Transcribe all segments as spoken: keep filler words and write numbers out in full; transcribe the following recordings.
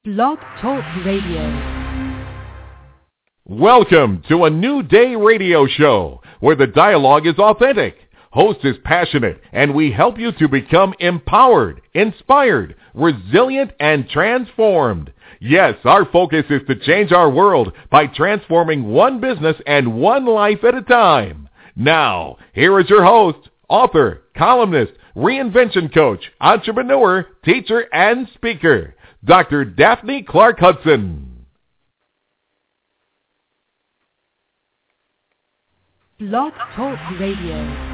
Blog Talk Radio. Welcome to a New Day radio show where the dialogue is authentic, host is passionate, and we help you to become empowered, inspired, resilient, and transformed. Yes, our focus is to change our world by transforming one business and one life at a time. Now, here is your host, author, columnist, reinvention coach, entrepreneur, teacher, and speaker, Doctor Daphne Clark Hudson. Blog Talk Radio.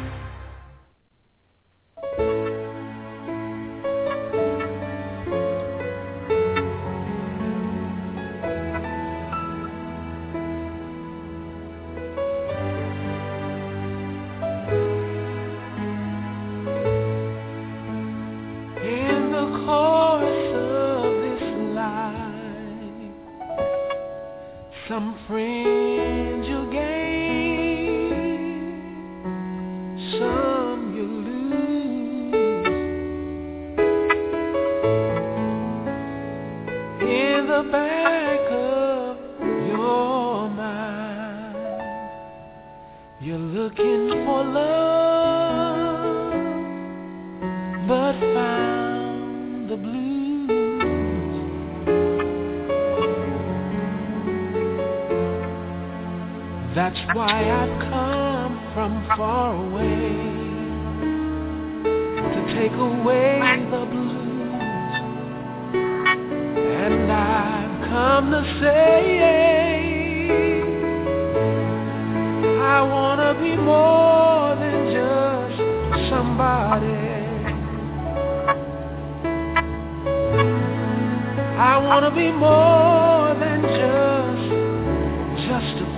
Some friends you gain, some you lose. In the back of your mind, you're looking for love, but found the blues. That's why I've come from far away to take away the blues. And I've come to say I want to be more than just somebody. I want to be more than just, just a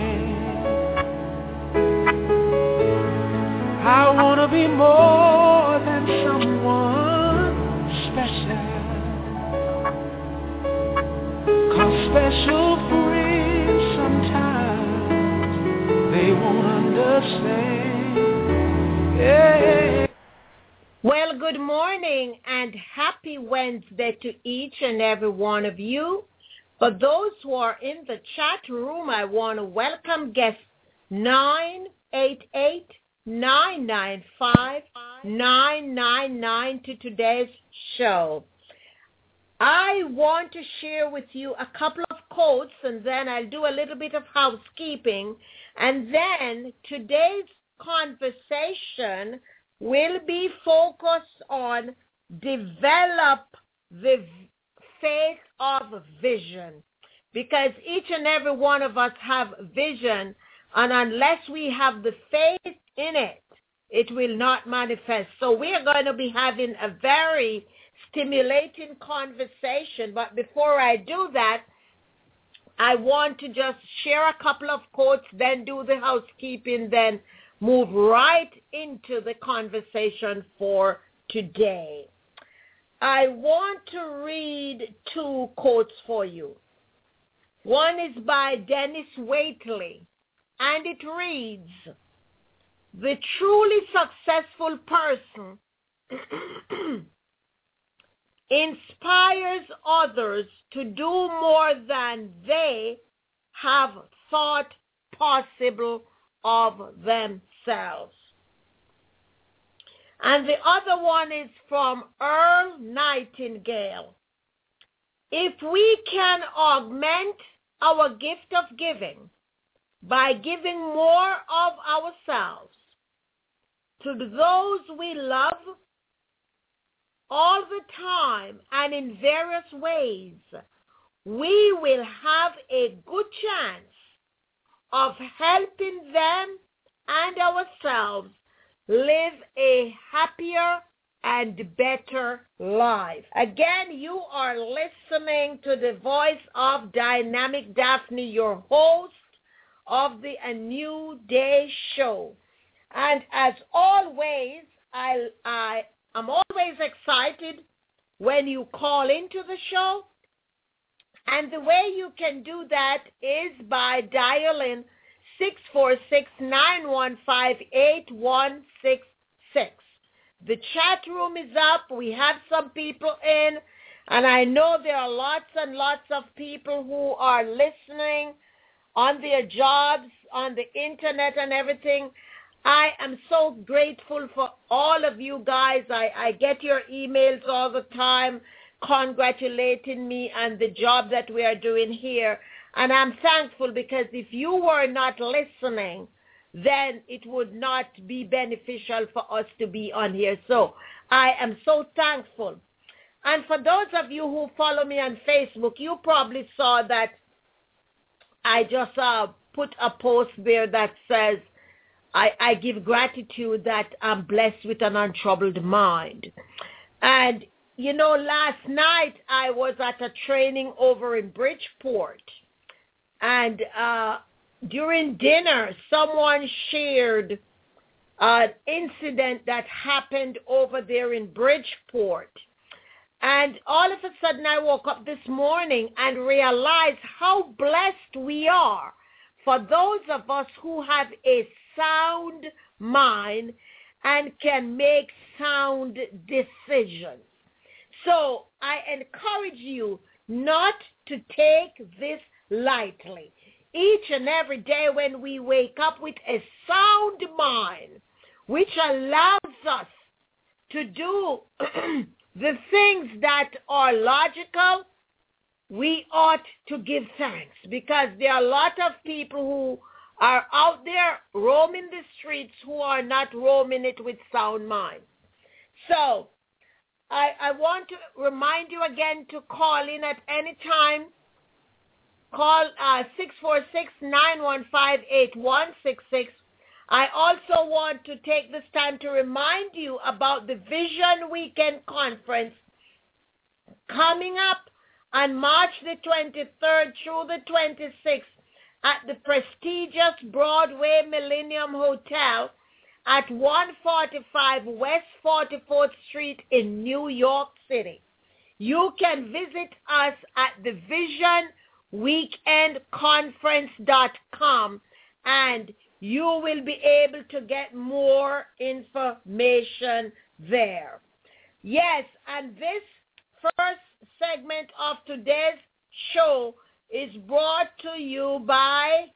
I want to be more than someone special, 'cause special friends sometimes they won't understand. Yeah. Well, good morning and happy Wednesday to each and every one of you. For those who are in the chat room, I want to welcome guest nine eight eight, nine nine five, nine nine nine to today's show. I want to share with you a couple of quotes, and then I'll do a little bit of housekeeping. And then today's conversation will be focused on develop the faith of vision, because each and every one of us have vision, and unless we have the faith in it, it will not manifest. So we are going to be having a very stimulating conversation. But before I do that, I want to just share a couple of quotes, then do the housekeeping, then move right into the conversation for today. I want to read two quotes for you. One is by Dennis Waitley, and it reads, "The truly successful person inspires others to do more than they have thought possible of themselves." And the other one is from Earl Nightingale. "If we can augment our gift of giving by giving more of ourselves to those we love all the time and in various ways, we will have a good chance of helping them and ourselves live a happier and better life." Again, you are listening to the voice of Dynamic Daphne, your host of the A New Day show. And as always, I, I am always excited when you call into the show. And the way you can do that is by dialing six four six, nine one five, eight one six six. The chat room is up. We have some people in. And I know there are lots and lots of people who are listening on their jobs, on the internet and everything. I am so grateful for all of you guys. I, I get your emails all the time congratulating me on the job that we are doing here. And I'm thankful because if you were not listening, then it would not be beneficial for us to be on here. So I am so thankful. And for those of you who follow me on Facebook, you probably saw that I just uh, put a post there that says, I, I give gratitude that I'm blessed with an untroubled mind. And, you know, last night I was at a training over in Bridgeport. And uh, during dinner, someone shared an incident that happened over there in Bridgeport. And all of a sudden I woke up this morning and realized how blessed we are for those of us who have a sound mind and can make sound decisions. So I encourage you not to take this lightly. Each and every day when we wake up with a sound mind, which allows us to do the things that are logical, we ought to give thanks, because there are a lot of people who are out there roaming the streets who are not roaming it with sound mind. So I, I want to remind you again to call in at any time. Call uh, six four six, nine one five, eight one six six. I also want to take this time to remind you about the Vision Weekend Conference coming up on March the twenty-third through the twenty-sixth at the prestigious Broadway Millennium Hotel at one forty-five West forty-fourth Street in New York City. You can visit us at the vision weekend conference dot com and you will be able to get more information there. Yes, and this first segment of today's show is brought to you by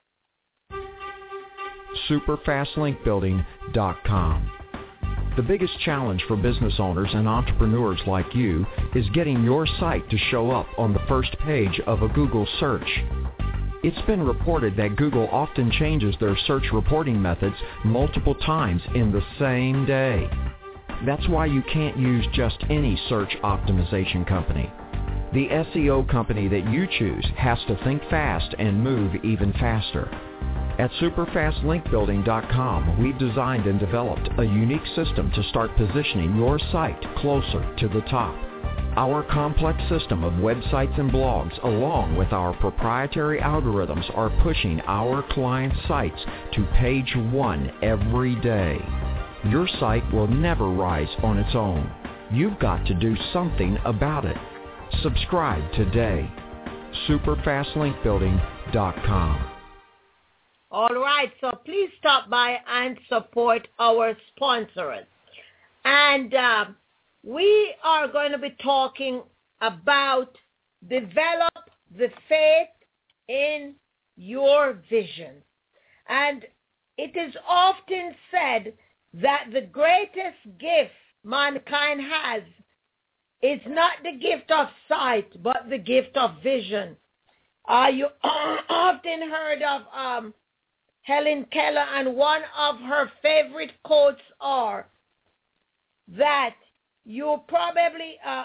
super fast link building dot com. The biggest challenge for business owners and entrepreneurs like you is getting your site to show up on the first page of a Google search. It's been reported that Google often changes their search reporting methods multiple times in the same day. That's why you can't use just any search optimization company. The S E O company that you choose has to think fast and move even faster. At super fast link building dot com, we've designed and developed a unique system to start positioning your site closer to the top. Our complex system of websites and blogs, along with our proprietary algorithms, are pushing our clients' sites to page one every day. Your site will never rise on its own. You've got to do something about it. Subscribe today. super fast link building dot com. All right, so please stop by and support our sponsors. And uh, we are going to be talking about develop the faith in your vision. And it is often said that the greatest gift mankind has is not the gift of sight, but the gift of vision. Uh, you often heard of um, Helen Keller, and one of her favorite quotes are that you probably, uh,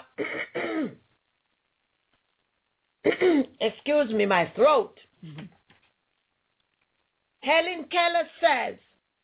excuse me, my throat. Mm-hmm. Helen Keller says,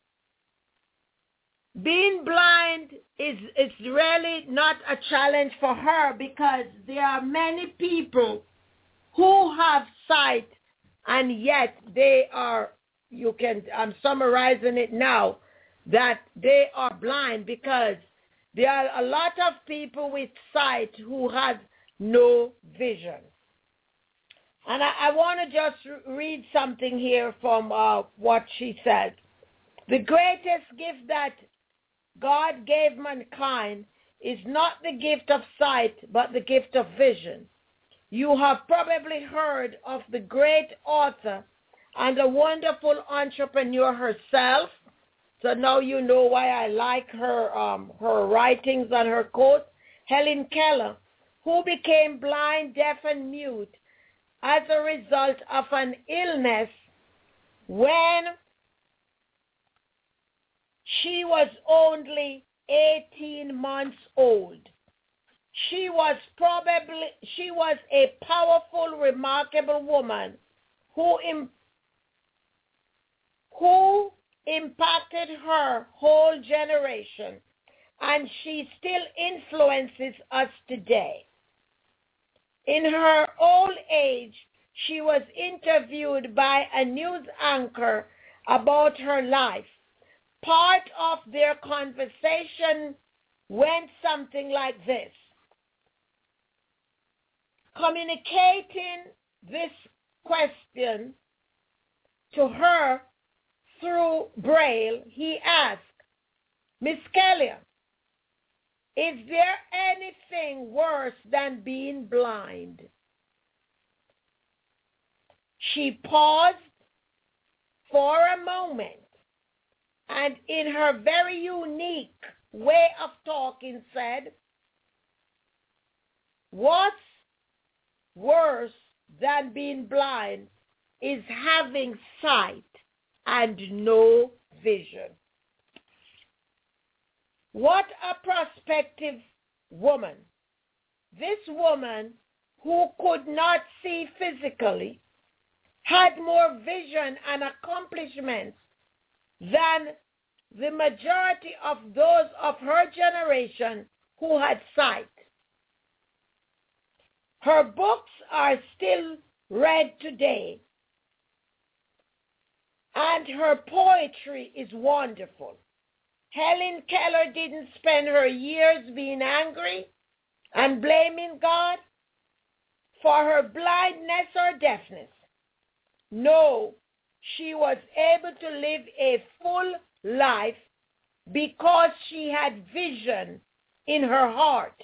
being blind is, is really not a challenge for her, because there are many people who have sight and yet they are, you can, I'm summarizing it now, that they are blind, because there are a lot of people with sight who have no vision. And I, I want to just read something here from uh, what she said. The greatest gift that God gave mankind is not the gift of sight, but the gift of vision. You have probably heard of the great author and a wonderful entrepreneur herself. So now you know why I like her um, her writings and her quotes. Helen Keller, who became blind, deaf, and mute as a result of an illness when she was only eighteen months old. She was probably, she was a powerful, remarkable woman who, im, who impacted her whole generation, and she still influences us today. In her old age, she was interviewed by a news anchor about her life. Part of their conversation went something like this. Communicating this question to her through Braille, he asked, Miss Kelly, is there anything worse than being blind? She paused for a moment and in her very unique way of talking said, what's worse than being blind is having sight and no vision. What a prospective woman. This woman who could not see physically had more vision and accomplishments than the majority of those of her generation who had sight. Her books are still read today, and her poetry is wonderful. Helen Keller didn't spend her years being angry and blaming God for her blindness or deafness. No, she was able to live a full life because she had vision in her heart.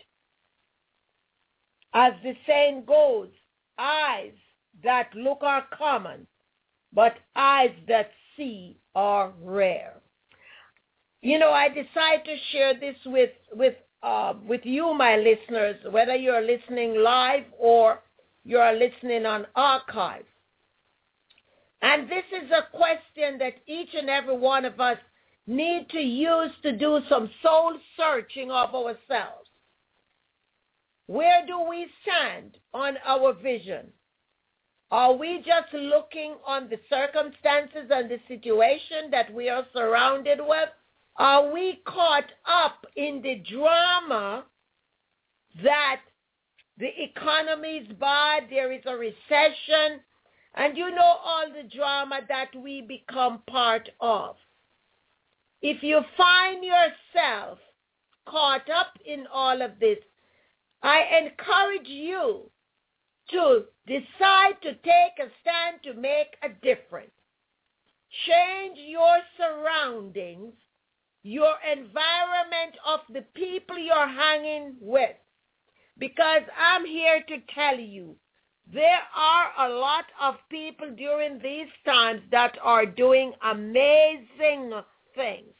As the saying goes, eyes that look are common, but eyes that see are rare. You know, I decided to share this with with uh, with you, my listeners, whether you're listening live or you're listening on archive. And this is a question that each and every one of us need to use to do some soul searching of ourselves. Where do we stand on our vision? Are we just looking on the circumstances and the situation that we are surrounded with? Are we caught up in the drama that the economy is bad, there is a recession, and you know all the drama that we become part of? If you find yourself caught up in all of this, I encourage you to decide to take a stand to make a difference. Change your surroundings, your environment of the people you're hanging with. Because I'm here to tell you, there are a lot of people during these times that are doing amazing things.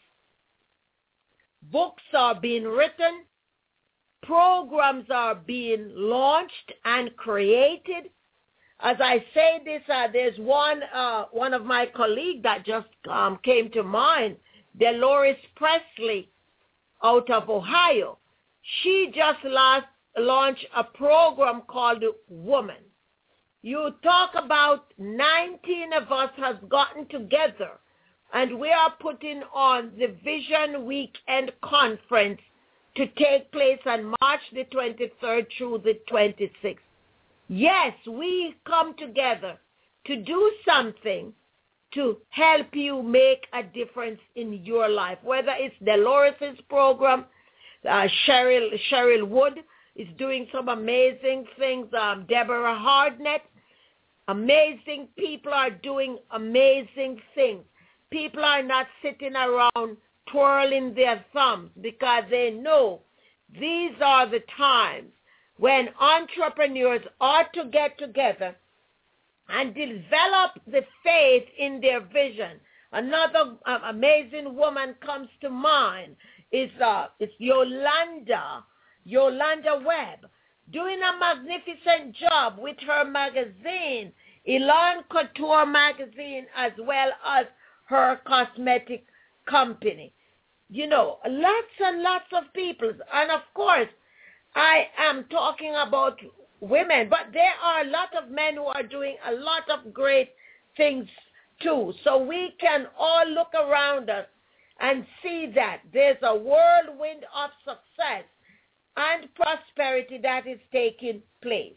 Books are being written. Programs are being launched and created. As I say this, uh, there's one uh, one of my colleagues that just um, came to mind, Dolores Presley out of Ohio. She just last launched a program called Woman. You talk about nineteen of us has gotten together, and we are putting on the Vision Weekend Conference to take place on March the twenty-third through the twenty-sixth. Yes, we come together to do something to help you make a difference in your life, whether it's Dolores' program, uh, Cheryl, Cheryl Wood is doing some amazing things, um, Deborah Hardnett, amazing people are doing amazing things. People are not sitting around twirling their thumbs because they know these are the times when entrepreneurs ought to get together and develop the faith in their vision. Another uh, amazing woman comes to mind. Is uh, it's Yolanda, Yolanda Webb, doing a magnificent job with her magazine, Elan Couture magazine, as well as her cosmetic company. You know, lots and lots of people. And of course, I am talking about women, but there are a lot of men who are doing a lot of great things too. So we can all look around us and see that there's a whirlwind of success and prosperity that is taking place.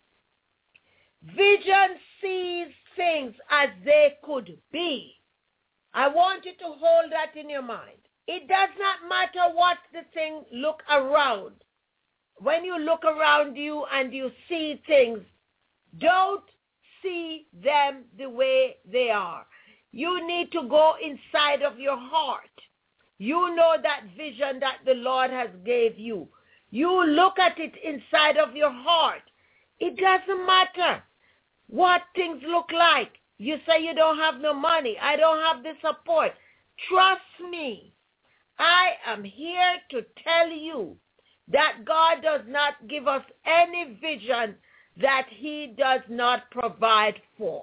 Vision sees things as they could be. I want you to hold that in your mind. It does not matter what the thing look around. When you look around you and you see things, don't see them the way they are. You need to go inside of your heart. You know that vision that the Lord has gave you. You look at it inside of your heart. It doesn't matter what things look like. You say you don't have no money. I don't have the support. Trust me. I am here to tell you that God does not give us any vision that he does not provide for.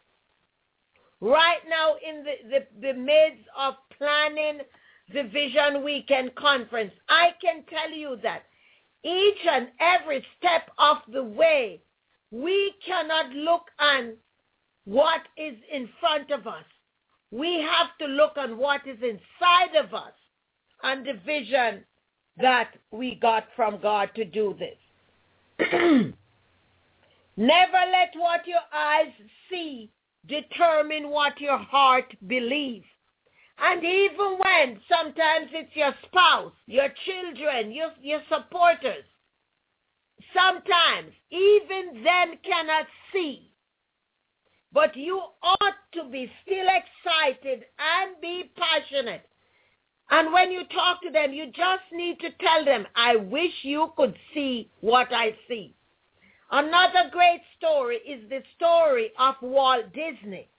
Right now in the, the, the midst of planning the Vision Weekend Conference, I can tell you that each and every step of the way, we cannot look on what is in front of us. We have to look on what is inside of us and the vision that we got from God to do this. Never let what your eyes see determine what your heart believes. And even when sometimes it's your spouse, your children, your, your supporters, sometimes even them cannot see. But you ought to be still excited and be passionate. And when you talk to them, you just need to tell them, I wish you could see what I see. Another great story is the story of Walt Disney.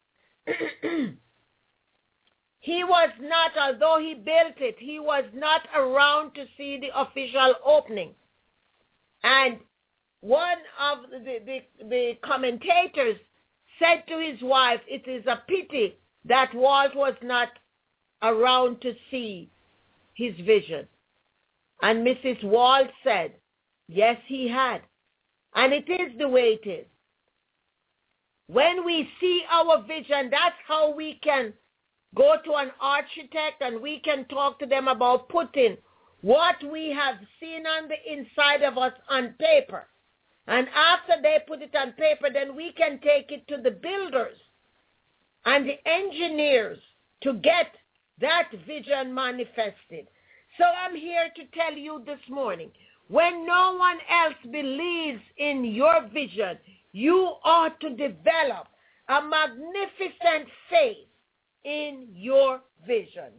He was not, although he built it, he was not around to see the official opening. And one of the, the, the commentators said to his wife, it is a pity that Walt was not around to see his vision. And Missus Walt said, yes, he had. And it is the way it is. When we see our vision, that's how we can go to an architect and we can talk to them about putting what we have seen on the inside of us on paper. And after they put it on paper, then we can take it to the builders and the engineers to get that vision manifested. So I'm here to tell you this morning, when no one else believes in your vision, you ought to develop a magnificent faith in your vision.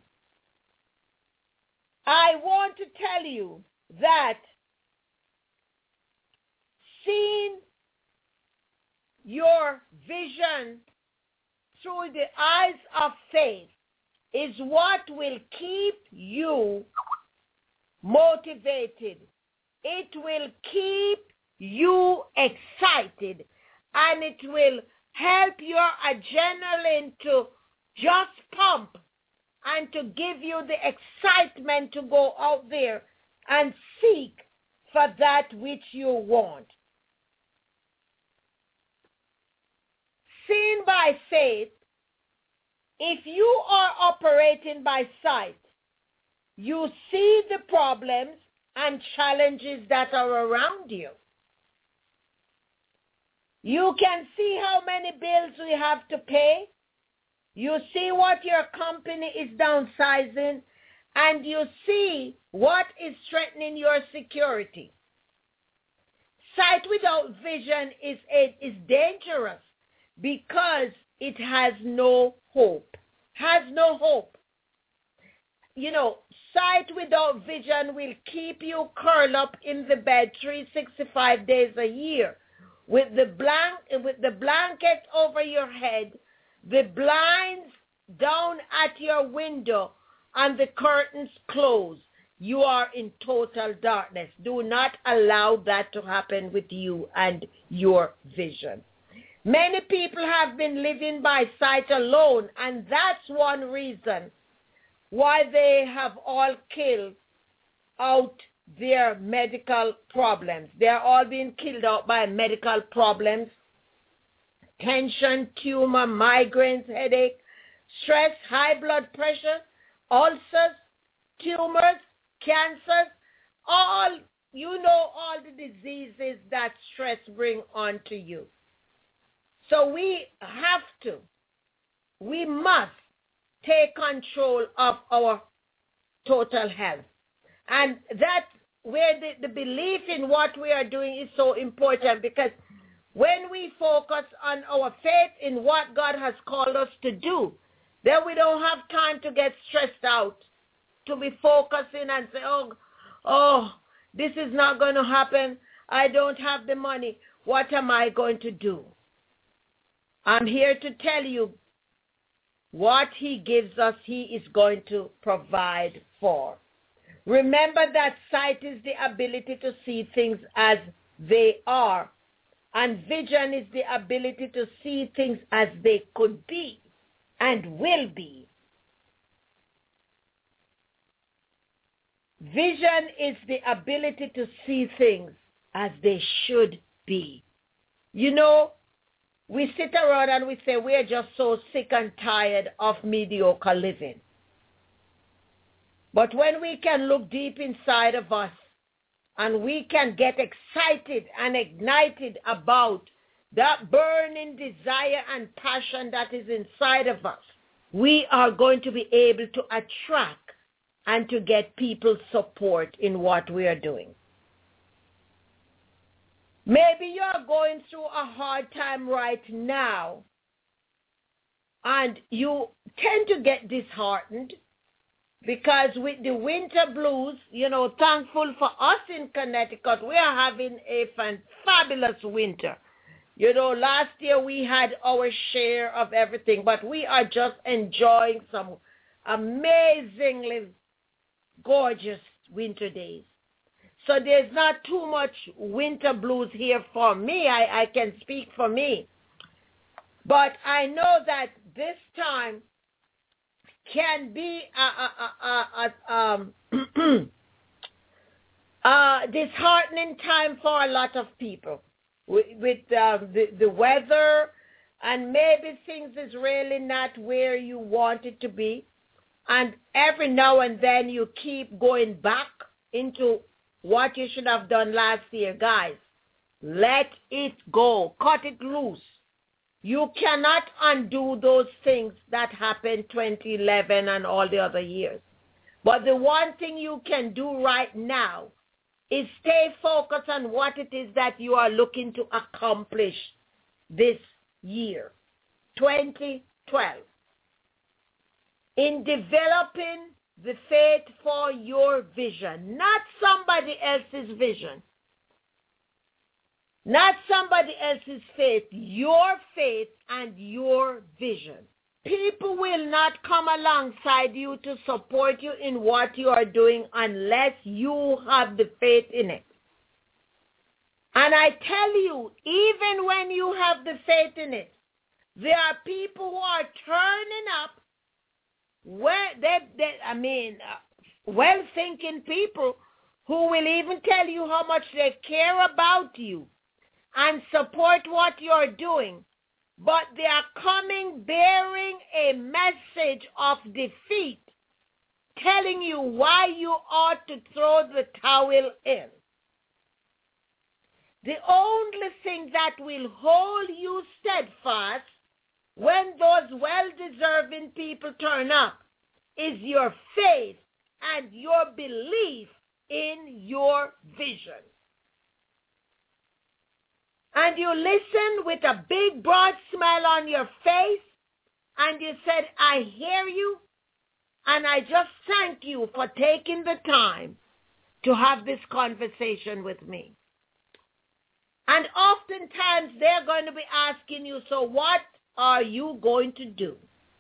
I want to tell you that seeing your vision through the eyes of faith is what will keep you motivated. It will keep you excited, and it will help your adrenaline to just pump and to give you the excitement to go out there and seek for that which you want. Seen by faith, if you are operating by sight, you see the problems and challenges that are around you. You can see how many bills we have to pay. You see what your company is downsizing, and you see what is threatening your security. Sight without vision is, is dangerous because it has no hope. Has no hope. you know, sight without vision will keep you curled up in the bed three hundred sixty-five days a year with the blank, with the blanket over your head, the blinds down at your window, and the curtains closed. You are in total darkness. Do not allow that to happen with you and your vision. Many people have been living by sight alone, and that's one reason why they have all killed out their medical problems. They're all being killed out by medical problems, tension, tumor, migraines, headache, stress, high blood pressure, ulcers, tumors, cancers, all, you know, all the diseases that stress bring onto you. So we have to, we must take control of our total health. And that's where the, the belief in what we are doing is so important, because when we focus on our faith in what God has called us to do, then we don't have time to get stressed out, to be focusing and say, oh, oh, this is not going to happen. I don't have the money. What am I going to do? I'm here to tell you, what he gives us, he is going to provide for. Remember that sight is the ability to see things as they are, and vision is the ability to see things as they could be and will be. Vision is the ability to see things as they should be. You know, we sit around and we say we're just so sick and tired of mediocre living. But when we can look deep inside of us and we can get excited and ignited about that burning desire and passion that is inside of us, we are going to be able to attract and to get people's support in what we are doing. Maybe you're going through a hard time right now, and you tend to get disheartened because with the winter blues, you know, thankful for us in Connecticut, we are having a fabulous winter. You know, last year we had our share of everything, but we are just enjoying some amazingly gorgeous winter days. So there's not too much winter blues here for me. I, I can speak for me. But I know that this time can be a, a, a, a, um, a disheartening time for a lot of people with, with uh, the, the weather, and maybe things is really not where you want it to be. And every now and then you keep going back into what you should have done last year. Guys, let it go. Cut it loose. You cannot undo those things that happened twenty eleven and all the other years. But the one thing you can do right now is stay focused on what it is that you are looking to accomplish this year, twenty twelve. In developing the faith for your vision, not somebody else's vision, not somebody else's faith, your faith and your vision. People will not come alongside you to support you in what you are doing unless you have the faith in it. And I tell you, even when you have the faith in it, there are people who are turning up where they, they I mean, uh, well-thinking people who will even tell you how much they care about you and support what you're doing, but they are coming bearing a message of defeat, telling you why you ought to throw the towel in. The only thing that will hold you steadfast when those well-deserving people turn up is your faith and your belief in your vision. And you listen with a big, broad smile on your face, and you said, I hear you, And I just thank you for taking the time to have this conversation with me. And oftentimes they're going to be asking you, so what are you going to do?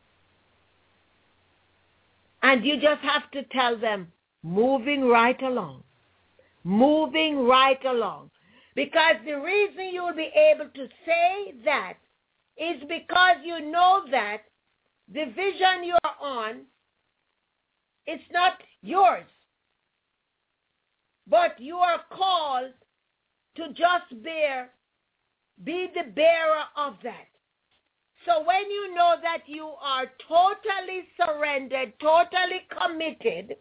And you just have to tell them, moving right along. Moving right along. Because the reason you'll be able to say that is because you know that the vision you're on, it's not yours. But you are called to just bear, be the bearer of that. So when you know that you are totally surrendered, totally committed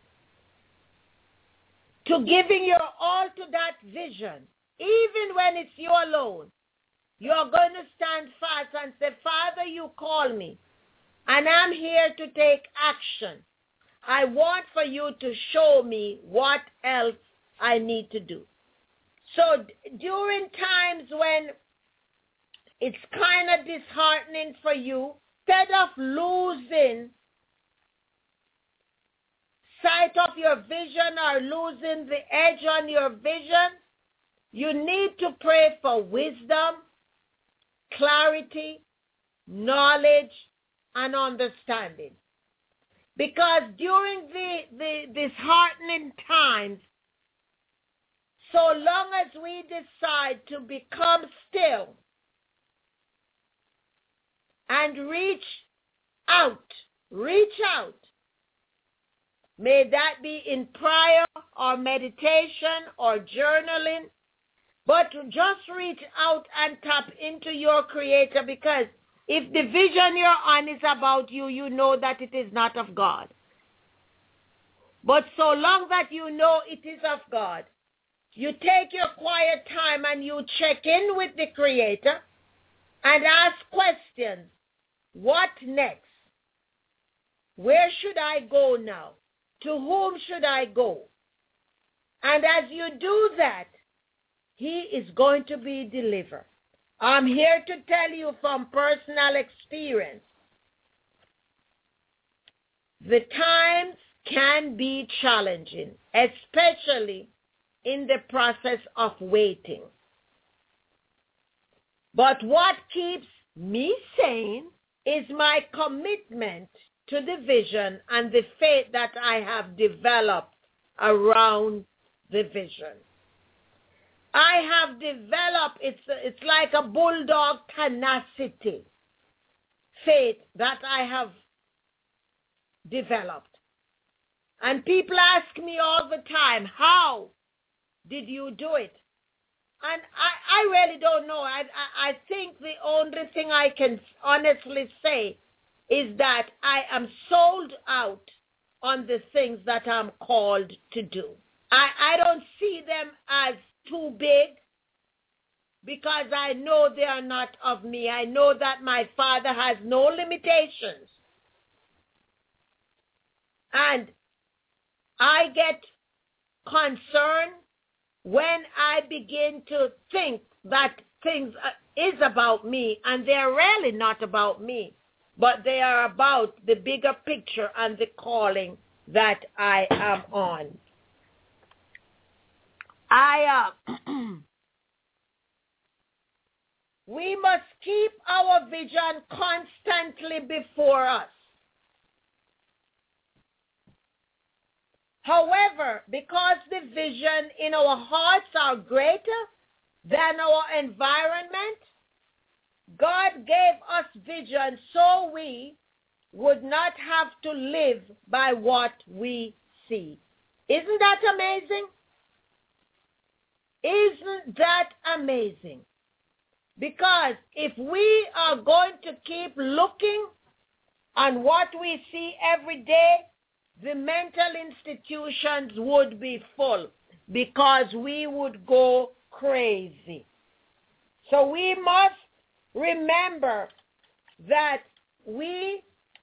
to giving your all to that vision, even when it's you alone, you're going to stand fast and say, Father, you call me, and I'm here to take action. I want for you to show me what else I need to do. So during times when it's kind of disheartening for you, instead of losing sight of your vision or losing the edge on your vision, you need to pray for wisdom, clarity, knowledge, and understanding. Because during the, the disheartening times, so long as we decide to become still and reach out, reach out, may that be in prayer or meditation or journaling, but to just reach out and tap into your Creator, because if the vision you're on is about you, you know that it is not of God. But so long that you know it is of God, you take your quiet time and you check in with the Creator and ask questions. What next? Where should I go now? To whom should I go? And as you do that, He is going to be delivered. I'm here to tell you from personal experience, the times can be challenging, especially in the process of waiting. But what keeps me sane is my commitment to the vision and the faith that I have developed around the vision. I have developed, it's, it's like a bulldog tenacity, faith that I have developed. And people ask me all the time, how did you do it? And I, I really don't know. I, I, I think the only thing I can honestly say is that I am sold out on the things that I'm called to do. I, I don't see them as too big because I know they are not of me. I know that my Father has no limitations. And I get concerned when I begin to think that things is about me, and they're really not about me, but they are about the bigger picture and the calling that I am on. I, uh, we must keep our vision constantly before us. However, because the vision in our hearts are greater than our environment, God gave us vision so we would not have to live by what we see. Isn't that amazing? Isn't that amazing? Because if we are going to keep looking on what we see every day, the mental institutions would be full because we would go crazy. So we must remember that we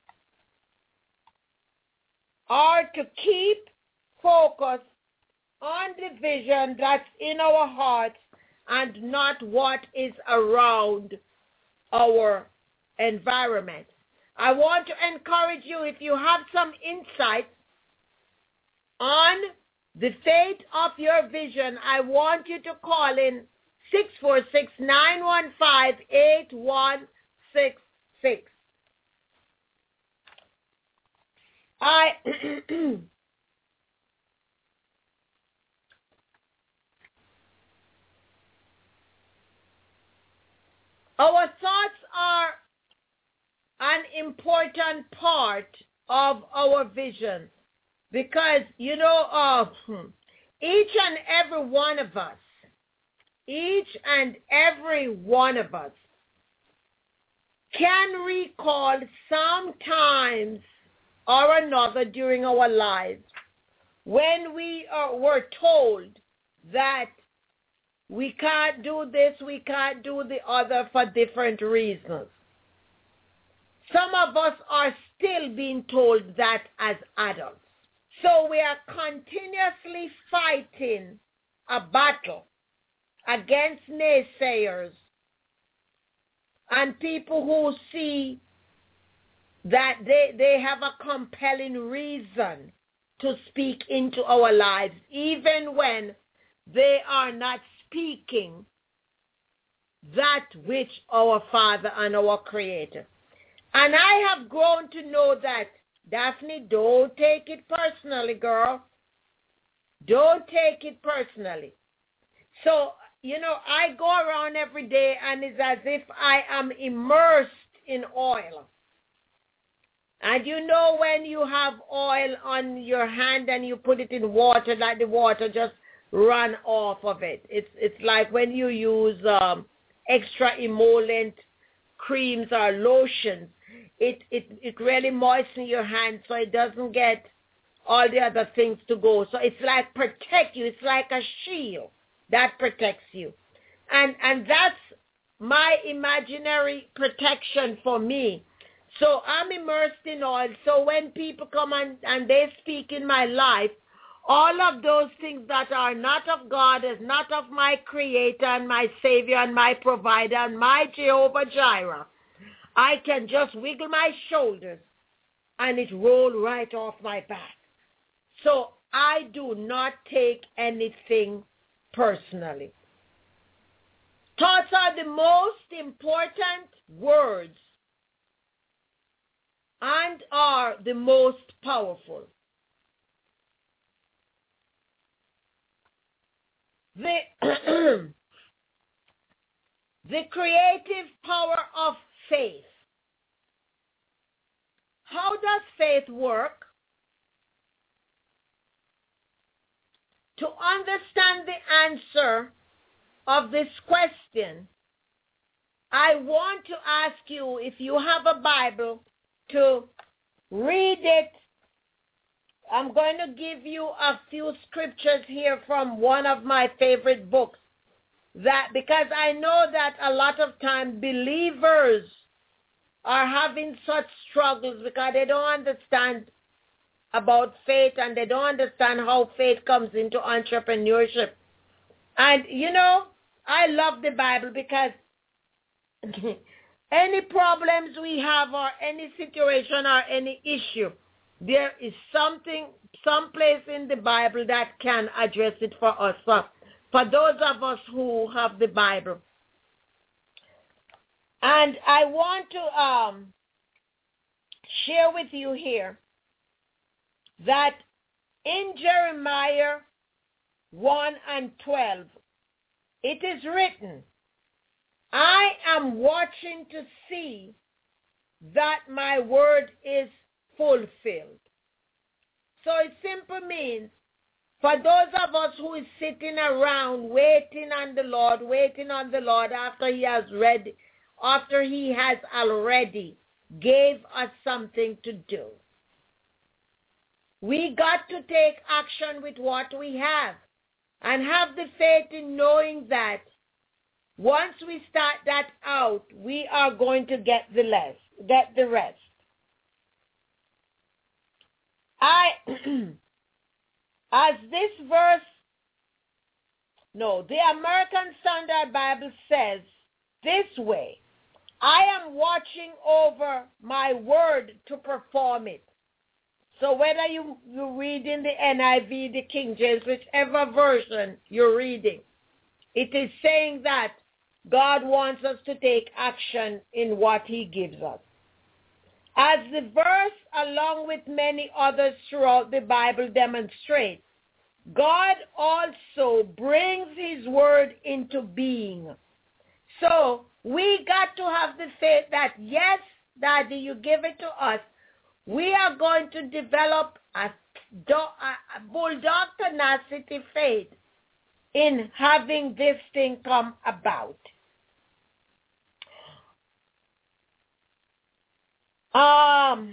are to keep focus on the vision that's in our hearts and not what is around our environment. I want to encourage you, if you have some insight on the fate of your vision, I want you to call in six four six, nine one five, eight one six six. I Our thoughts are an important part of our vision because, you know, uh, each and every one of us, each and every one of us can recall sometimes or another during our lives when we are, were told that we can't do this, we can't do the other for different reasons. Some of us are still being told that as adults. So we are continuously fighting a battle against naysayers and people who see that they, they have a compelling reason to speak into our lives, even when they are not speaking that which our Father and our Creator. And I have grown to know that, Daphne, don't take it personally, girl. Don't take it personally. So, you know, I go around every day and it's as if I am immersed in oil. And you know when you have oil on your hand and you put it in water, that the water just run off of it. It's it's like when you use um, extra emollient creams or lotions. It, it, it really moistens your hand so it doesn't get all the other things to go. So it's like protect you. It's like a shield that protects you. And, and that's my imaginary protection for me. So I'm immersed in oil. So when people come and, and they speak in my life, all of those things that are not of God, is not of my Creator and my Savior and my Provider and my Jehovah Jireh, I can just wiggle my shoulders and it roll right off my back. So I do not take anything personally. Thoughts are the most important words and are the most powerful. The, the creative power of faith. How does faith work? To understand the answer of this question, I want to ask you, if you have a Bible, to read it. I'm going to give you a few scriptures here from one of my favorite books, that because I know that a lot of time believers are having such struggles because they don't understand about faith and they don't understand how faith comes into entrepreneurship. And, you know, I love the Bible because any problems we have or any situation or any issue, there is something, some place in the Bible that can address it for us. For, for those of us who have the Bible. And I want to um, share with you here that in Jeremiah one and twelve, it is written, I am watching to see that my word is fulfilled. So it simply means, for those of us who is sitting around waiting on the Lord, waiting on the Lord after he has read, after he has already gave us something to do. We got to take action with what we have and have the faith in knowing that once we start that out, we are going to get the less, get the rest. I, as this verse, no, the American Standard Bible says this way, I am watching over my word to perform it. So whether you, you read in the N I V, the King James, whichever version you're reading, it is saying that God wants us to take action in what he gives us. As the verse, along with many others throughout the Bible, demonstrates, God also brings his word into being. So we got to have the faith that, yes, Daddy, you give it to us. We are going to develop a, do, a bulldog tenacity faith in having this thing come about. Um,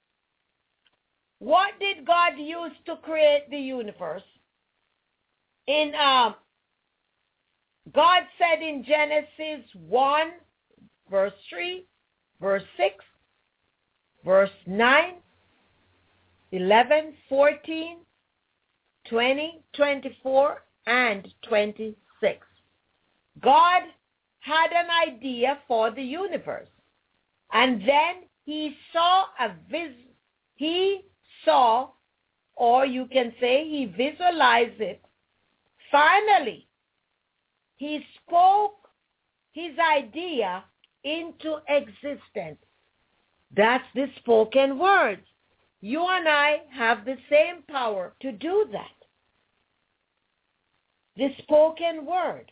what did God use to create the universe? In um, God said in Genesis one, verse three, verse six, verse nine, eleven, fourteen, twenty, twenty-four, and twenty-six. God had an idea for the universe. And then he saw a vis he saw, or you can say he visualized it. Finally, he spoke his idea into existence. That's the spoken words. You and I have the same power to do that. The spoken word.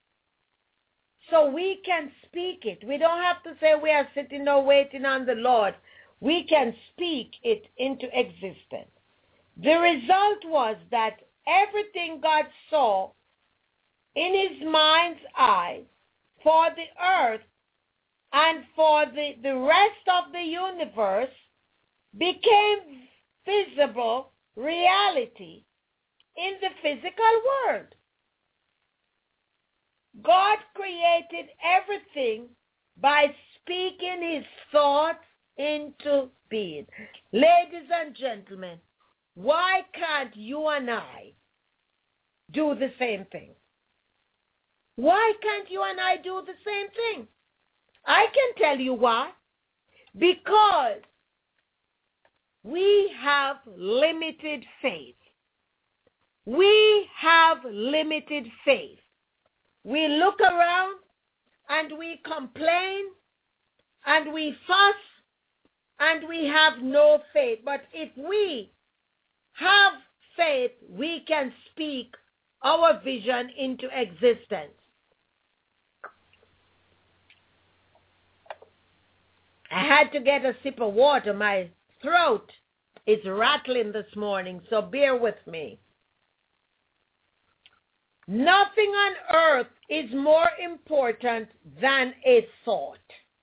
So we can speak it. We don't have to say we are sitting or waiting on the Lord. We can speak it into existence. The result was that everything God saw in his mind's eye for the earth and for the, the rest of the universe became visible reality in the physical world. God created everything by speaking his thoughts into being. Ladies and gentlemen, why can't you and I do the same thing? Why can't you and I do the same thing? I can tell you why. Because we have limited faith. We have limited faith. We look around and we complain and we fuss and we have no faith. But if we have faith, we can speak our vision into existence. I had to get a sip of water. My throat is rattling this morning, so bear with me. Nothing on earth is more important than a thought.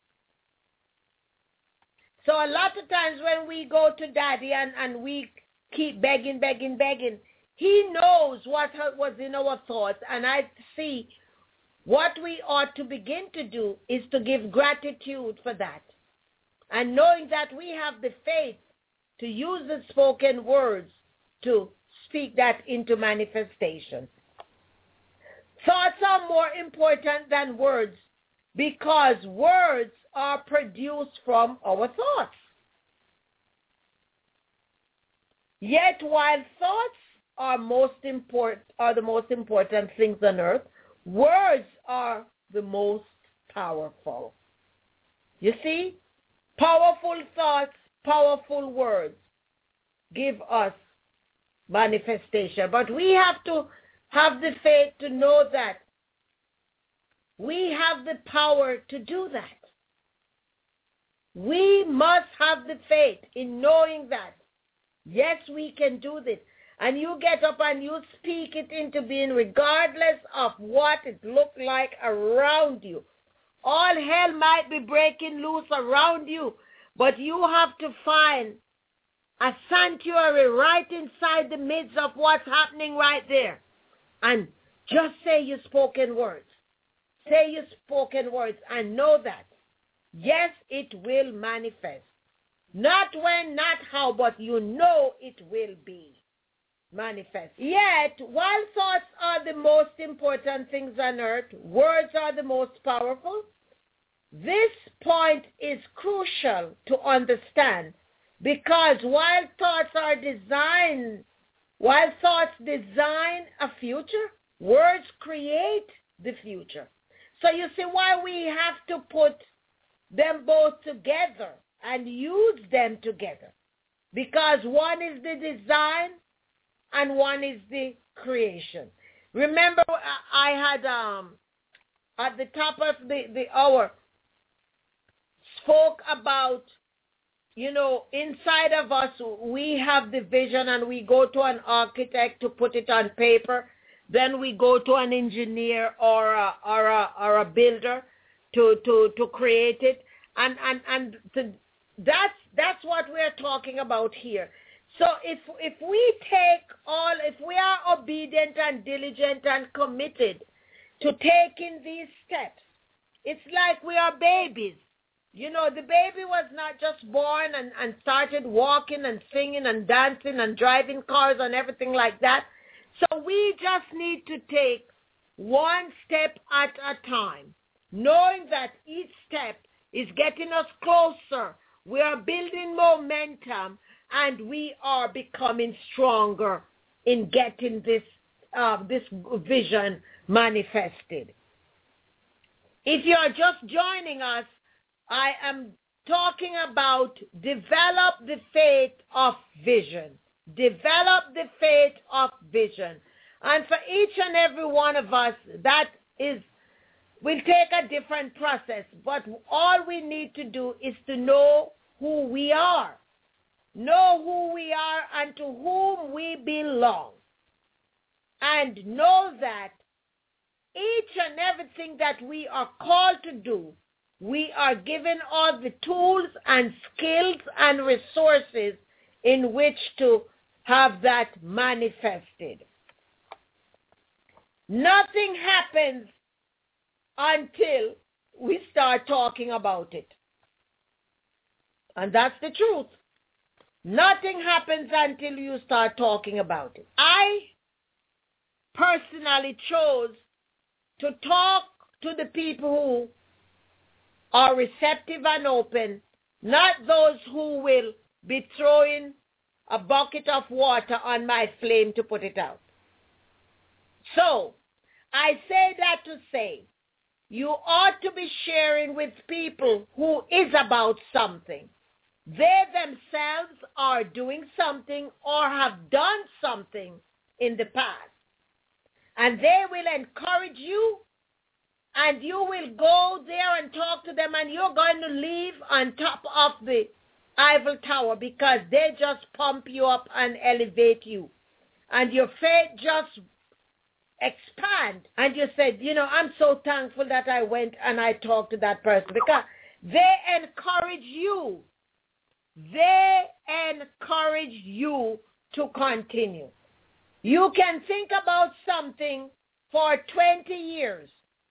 So a lot of times when we go to Daddy and, and we keep begging, begging, begging, he knows what was in our thoughts. And I see what we ought to begin to do is to give gratitude for that. And knowing that we have the faith to use the spoken words to speak that into manifestation. Thoughts are more important than words because words are produced from our thoughts. Yet while thoughts are most important are the most important things on earth, words are the most powerful. You see? Powerful thoughts, powerful words give us manifestation. But we have to have the faith to know that we have the power to do that. We must have the faith in knowing that, yes, we can do this. And you get up and you speak it into being regardless of what it looked like around you. All hell might be breaking loose around you, but you have to find a sanctuary right inside the midst of what's happening right there. And just say your spoken words. Say your spoken words and know that, yes, it will manifest. Not when, not how, but you know it will be manifest. Yet, while thoughts are the most important things on earth, words are the most powerful. This point is crucial to understand because while thoughts are designed, while thoughts design a future, words create the future. So you see why we have to put them both together and use them together, because one is the design and one is the creation. Remember, I had um, at the top of the, the hour spoke about, you know, inside of us, we have the vision and we go to an architect to put it on paper. Then we go to an engineer or a, or a, or a builder to, to, to create it. And, and, and to, that's, that's what we're talking about here. So if, if we take all, if we are obedient and diligent and committed to taking these steps, it's like we are babies. You know, the baby was not just born and, and started walking and singing and dancing and driving cars and everything like that. So we just need to take one step at a time, knowing that each step is getting us closer. We are building momentum, and we are becoming stronger in getting this uh, this vision manifested. If you are just joining us, I am talking about develop the faith of vision. Develop the faith of vision. And for each and every one of us, that is, will take a different process. But all we need to do is to know who we are. Know who we are and to whom we belong. And know that each and everything that we are called to do, we are given all the tools and skills and resources in which to have that manifested. Nothing happens until we start talking about it. And that's the truth. Nothing happens until you start talking about it. I personally chose to talk to the people who are receptive and open, not those who will be throwing a bucket of water on my flame to put it out. So, I say that to say, you ought to be sharing with people who is about something. They themselves are doing something or have done something in the past. And they will encourage you, and you will go there and talk to them, and you're going to leave on top of the Eiffel Tower because they just pump you up and elevate you. And your faith just expand. And you said, you know, I'm so thankful that I went and I talked to that person because they encourage you. They encourage you to continue. You can think about something for twenty years,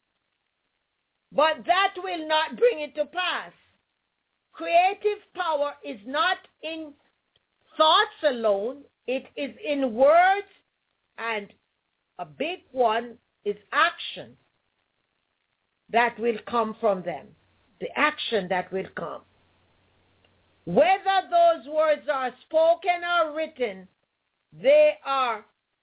but that will not bring it to pass. Creative power is not in thoughts alone. It is in words, and a big one is action that will come from them. The action that will come. Whether those words are spoken or written, they are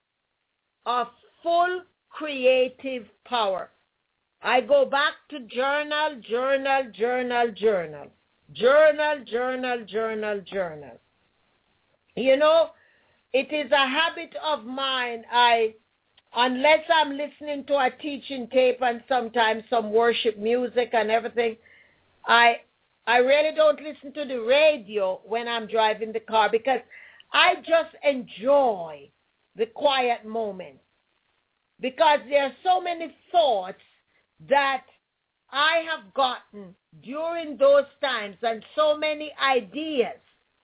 of full creative power. I go back to journal, journal, journal, journal. Journal, journal, journal, journal. You know, it is a habit of mine. I, unless I'm listening to a teaching tape and sometimes some worship music and everything, I I really don't listen to the radio when I'm driving the car because I just enjoy the quiet moment. Because there are so many thoughts that I have gotten during those times and so many ideas.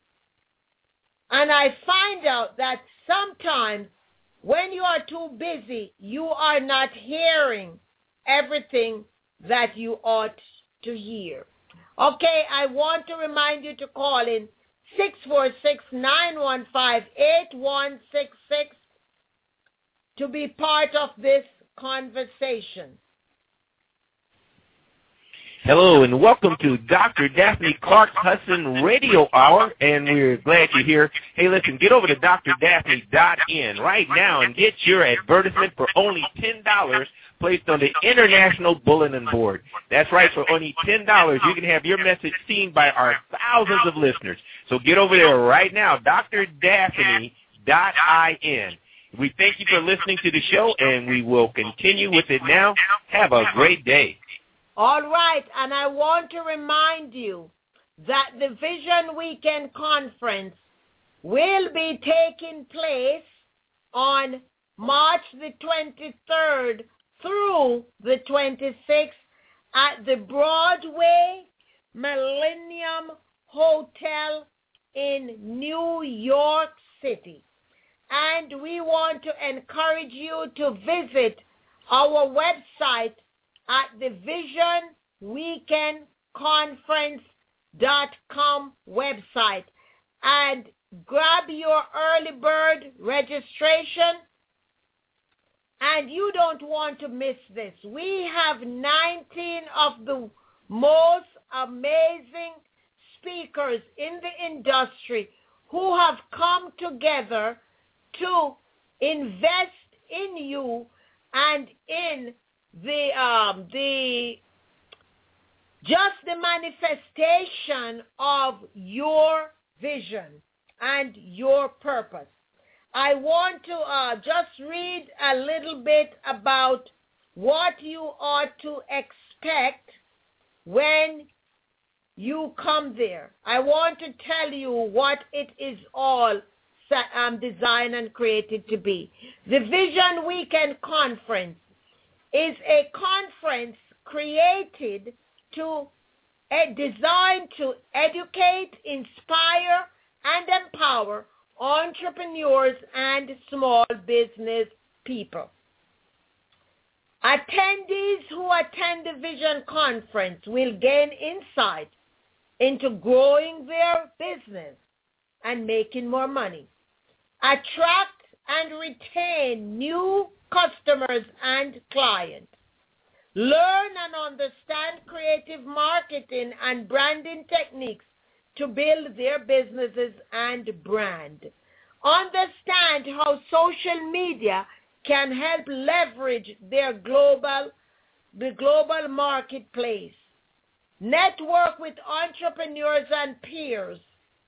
And I find out that sometimes when you are too busy, you are not hearing everything that you ought to hear. Okay, I want to remind you to call in six four six, nine one five, eight one six six to be part of this conversation. Hello and welcome to Doctor Daphne Clark Hudson Radio Hour, and we're glad you're here. Hey, listen, get over to D R Daphne dot in right now and get your advertisement for only ten dollars placed on the International Bulletin Board. That's right, for only ten dollars you can have your message seen by our thousands of listeners. So get over there right now, D R Daphne dot in. We thank you for listening to the show, and we will continue with it now. Have a great day. All right, and I want to remind you that the Vision Weekend Conference will be taking place on March the twenty-third through the twenty-sixth at the Broadway Millennium Hotel in New York City. And we want to encourage you to visit our website at the Vision Weekend Conference dot com website and grab your early bird registration. And you don't want to miss this. We have nineteen of the most amazing speakers in the industry who have come together to invest in you and in the um, the just the manifestation of your vision and your purpose. I want to uh, just read a little bit about what you ought to expect when you come there. I want to tell you what it is all um, designed and created to be. The Vision Weekend Conference is a conference created to, uh, designed to educate, inspire, and empower entrepreneurs and small business people. Attendees who attend the Vision Conference will gain insight into growing their business and making more money, attract and retain new customers and clients, learn and understand creative marketing and branding techniques to build their businesses and brand, understand how social media can help leverage their global, the global marketplace, network with entrepreneurs and peers,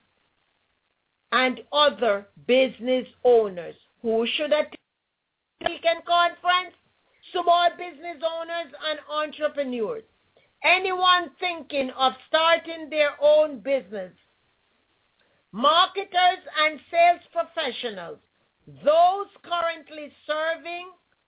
and other business owners who should attend the weekend conference. Small business owners and entrepreneurs, anyone thinking of starting their own business, marketers and sales professionals, those currently serving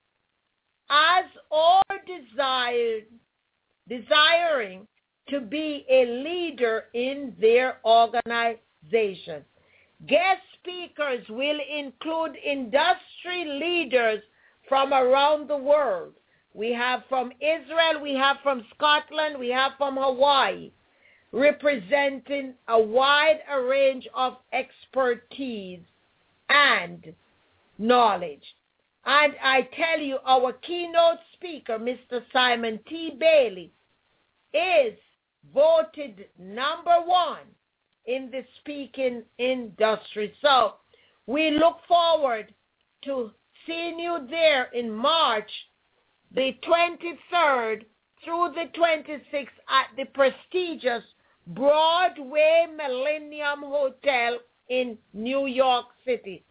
as or desired, desiring to be a leader in their organization. Guest speakers will include industry leaders from around the world. We have from Israel, we have from Scotland, we have from Hawaii, representing a wide range of expertise and knowledge. And I tell you, our keynote speaker, Mister Simon T. Bailey, is voted number one in the speaking industry. So we look forward to seeing you there in March the twenty-third through the twenty-sixth at the prestigious Broadway Millennium Hotel in New York City.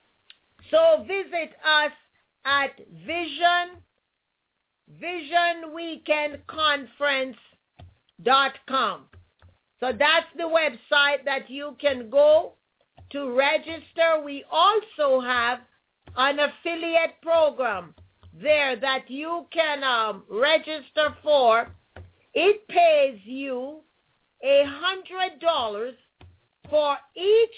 So visit us at Vision, Vision Weekend Conference dot com. So that's the website that you can go to register. We also have an affiliate program there that you can um, register for. It pays you a hundred dollars for each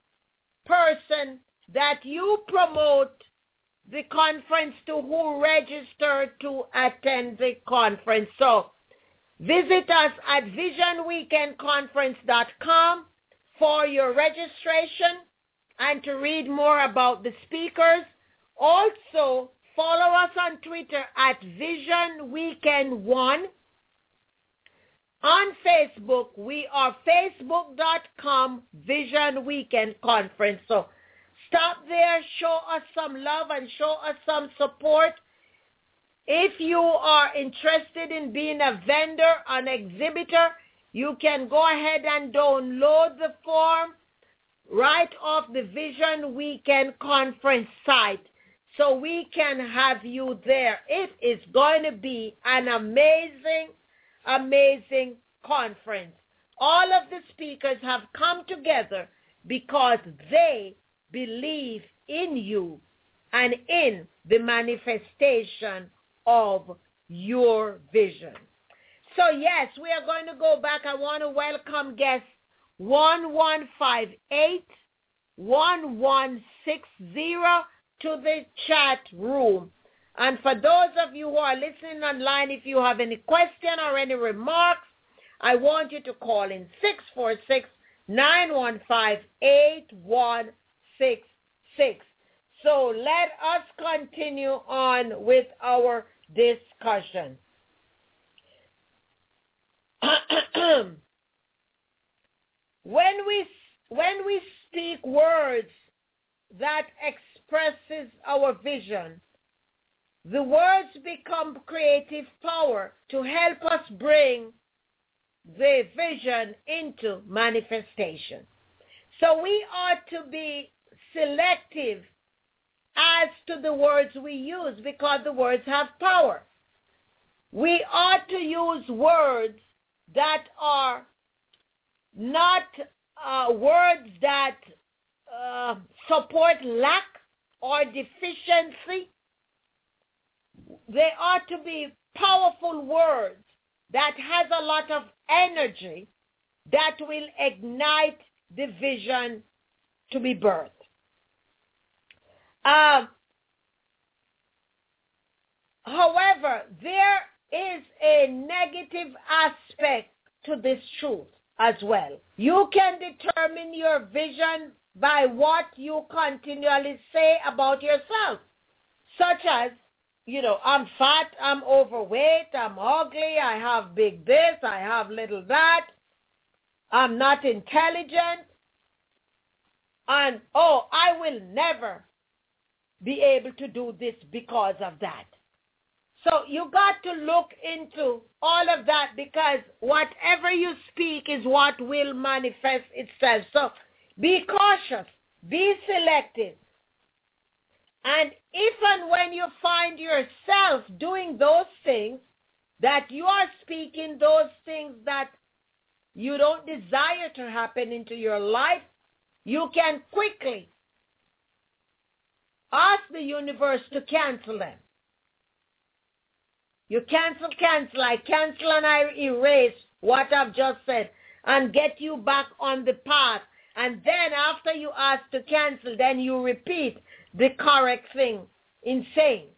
person that you promote the conference to, who register to attend the conference. So visit us at Vision Weekend Conference dot com for your registration and to read more about the speakers. Also, follow us on Twitter at Vision Weekend one. On Facebook, we are facebook dot com Vision Weekend Conference. So stop there, show us some love and show us some support. If you are interested in being a vendor, an exhibitor, you can go ahead and download the form right off the Vision Weekend Conference site so we can have you there. It is going to be an amazing, amazing conference. All of the speakers have come together because they believe in you and in the manifestation of your vision. So yes, we are going to go back. I want to welcome guest one one five eight, one one six zero to the chat room. And for those of you who are listening online, if you have any question or any remarks, I want you to call in six four six, nine one five, eight one six six. So let us continue on with our discussion. when we when we speak words that expresses our vision, the words become creative power to help us bring the vision into manifestation. So we ought to be selective as to the words we use because the words have power. We ought to use words that are not uh, words that uh, support lack or deficiency. They ought to be powerful words that has a lot of energy that will ignite the vision to be birthed. Uh, however, there is a negative aspect to this truth as well. You can determine your vision by what you continually say about yourself, such as, you know, I'm fat, I'm overweight, I'm ugly, I have big this, I have little that, I'm not intelligent, and, oh, I will never be able to do this because of that. So you got to look into all of that because whatever you speak is what will manifest itself. So be cautious, be selective. And if and when you find yourself doing those things, that you are speaking those things that you don't desire to happen into your life, you can quickly ask the universe to cancel them. You cancel, cancel. I cancel and I erase what I've just said and get you back on the path. And then after you ask to cancel, then you repeat the correct thing in saying,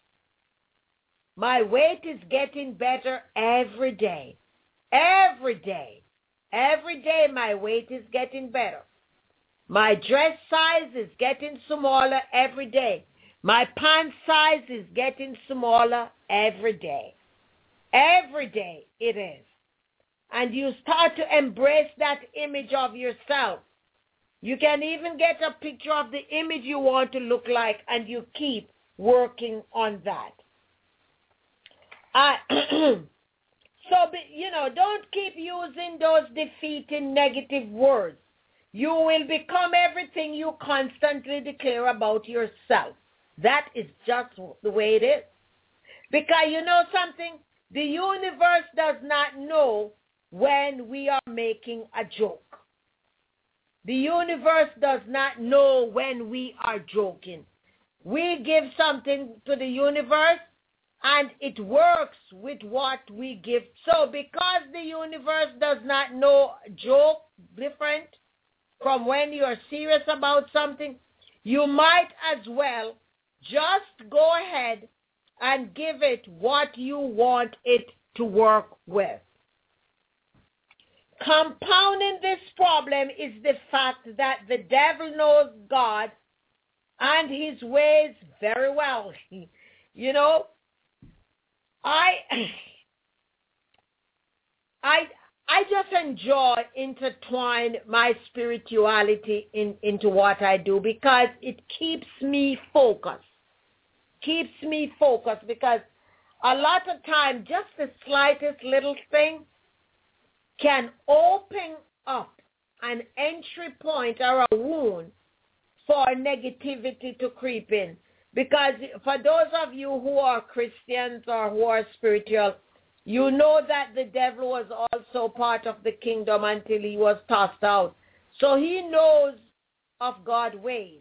my weight is getting better every day. Every day. Every day my weight is getting better. My dress size is getting smaller every day. My pant size is getting smaller every day. Every day it is. And you start to embrace that image of yourself. You can even get a picture of the image you want to look like, and you keep working on that. Uh, so, you know, don't keep using those defeating negative words. You will become everything you constantly declare about yourself. That is just the way it is. Because you know something? The universe does not know when we are making a joke. The universe does not know when we are joking. We give something to the universe and it works with what we give. So because the universe does not know joke different from when you are serious about something, you might as well just go ahead and give it what you want it to work with. Compounding this problem is the fact that the devil knows God and his ways very well. You know, I I I just enjoy intertwine my spirituality in, into what I do because it keeps me focused. Keeps me focused because a lot of time just the slightest little thing can open up an entry point or a wound for negativity to creep in. Because for those of you who are Christians or who are spiritual, you know that the devil was also part of the kingdom until he was tossed out. So he knows of God's ways.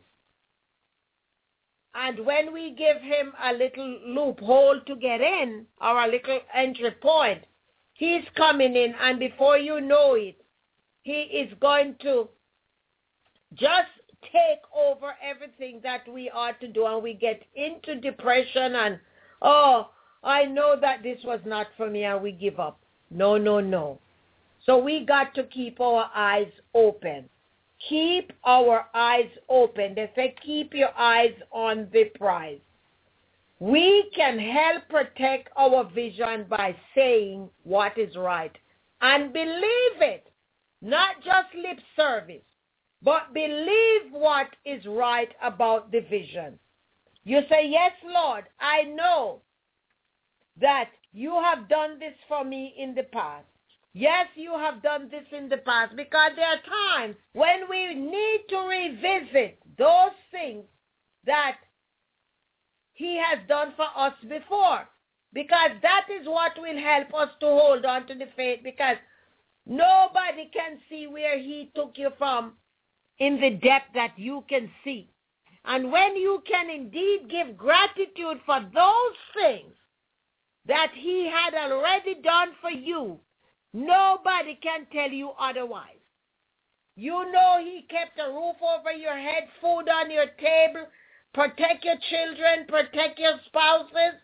And when we give him a little loophole to get in, or a little entry point, he's coming in, and before you know it, he is going to just take over everything that we ought to do, and we get into depression and, oh, I know that this was not for me, and we give up. No, no, no. So we got to keep our eyes open. Keep our eyes open. They say keep your eyes on the prize. We can help protect our vision by saying what is right and believe it, not just lip service, but believe what is right about the vision. You say, yes, Lord, I know that you have done this for me in the past. Yes, you have done this in the past, because there are times when we need to revisit those things that he has done for us before, because that is what will help us to hold on to the faith, because nobody can see where he took you from in the depth that you can see. And when you can indeed give gratitude for those things that he had already done for you, nobody can tell you otherwise. You know he kept a roof over your head, food on your table, protect your children, protect your spouses.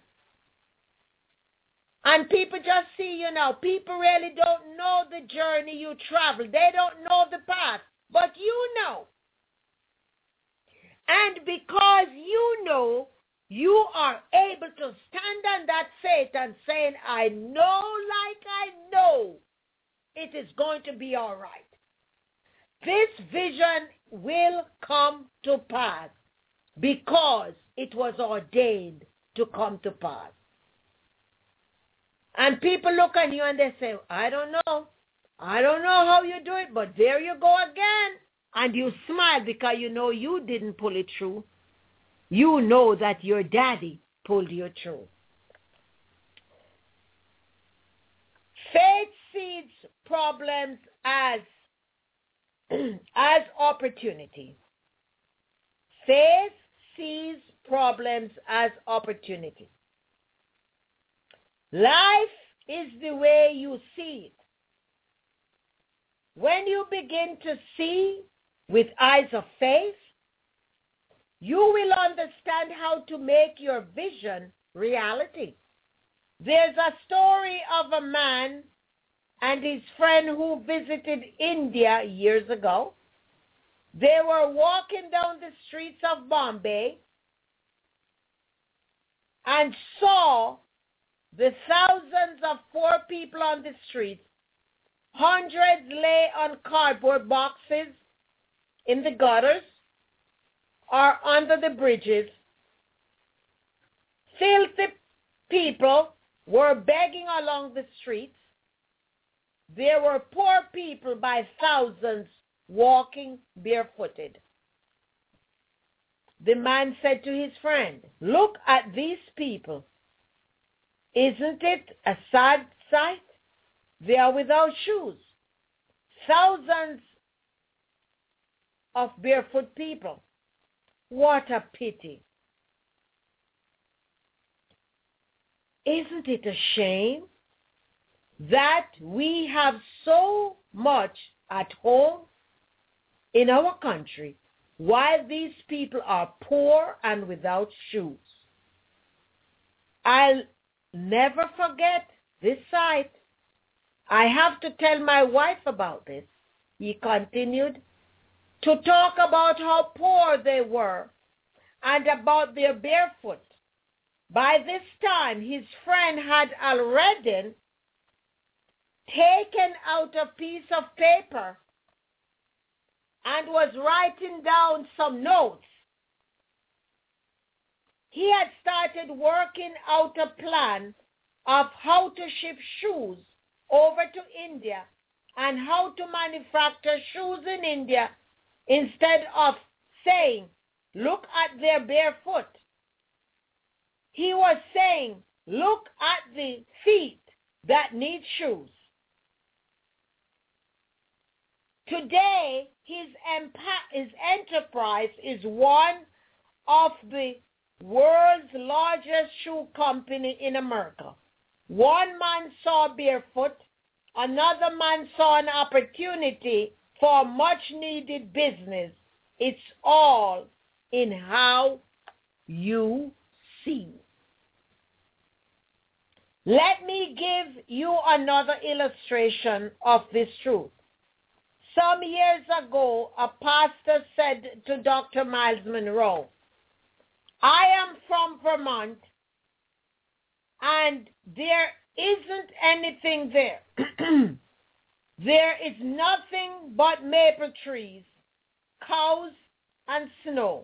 And people just see you now. People really don't know the journey you traveled. They don't know the path, but you know. And because you know, you are able to stand on that faith and saying, I know like I know it is going to be all right. This vision will come to pass because it was ordained to come to pass. And people look at you and they say, I don't know. I don't know how you do it, but there you go again. And you smile because you know you didn't pull it through. You know that your daddy pulled you through. Faith sees problems as, as opportunity. Faith sees problems as opportunity. Life is the way you see it. When you begin to see with eyes of faith, you will understand how to make your vision reality. There's a story of a man and his friend who visited India years ago. They were walking down the streets of Bombay and saw the thousands of poor people on the streets. Hundreds lay on cardboard boxes in the gutters or under the bridges. Filthy people were begging along the streets. There were poor people by thousands walking barefooted. The man said to his friend, look at these people. Isn't it a sad sight? They are without shoes. Thousands of barefoot people. What a pity. Isn't it a shame that we have so much at home in our country while these people are poor and without shoes? I'll never forget this sight. I have to tell my wife about this. He continued to talk about how poor they were and about their barefoot. By this time, his friend had already taken out a piece of paper and was writing down some notes. He had started working out a plan of how to ship shoes over to India and how to manufacture shoes in India instead of saying, look at their bare foot. He was saying, look at the feet that need shoes. Today, his, empa- his enterprise is one of the world's largest shoe company in America. One man saw barefoot, another man saw an opportunity for much needed business. It's all in how you see. Let me give you another illustration of this truth. Some years ago, a pastor said to Doctor Miles Monroe, I am from Vermont, and there isn't anything there. There is nothing but maple trees, cows, and snow.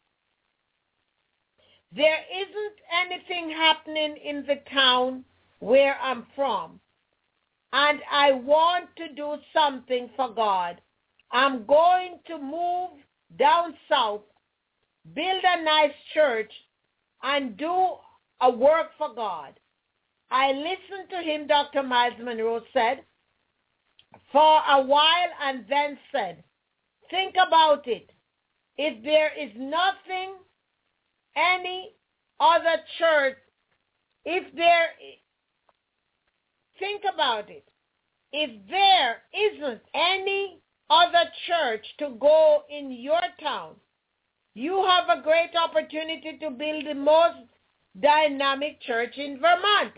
There isn't anything happening in the town where I'm from, and I want to do something for God. I'm going to move down south, build a nice church, and do a work for God. I listened to him, Doctor Miles Monroe said, for a while and then said, think about it. If there is nothing, any other church, if there, think about it. If there isn't any other church to go in your town, you have a great opportunity to build the most dynamic church in Vermont.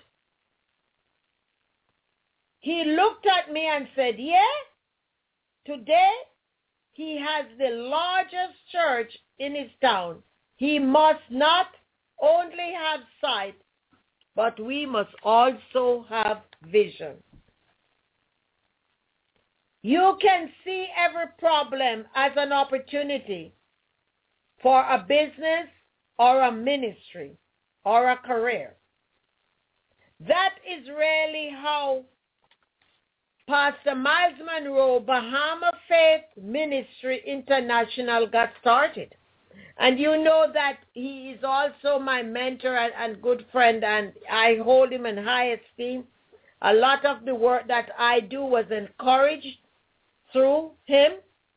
He looked at me and said, yeah, today he has the largest church in his town. He must not only have sight, but we must also have vision. You can see every problem as an opportunity for a business or a ministry or a career. That is really how Pastor Miles Monroe, Bahama Faith Ministry International got started. And you know that he is also my mentor and, and good friend, and I hold him in high esteem. A lot of the work that I do was encouraged through him.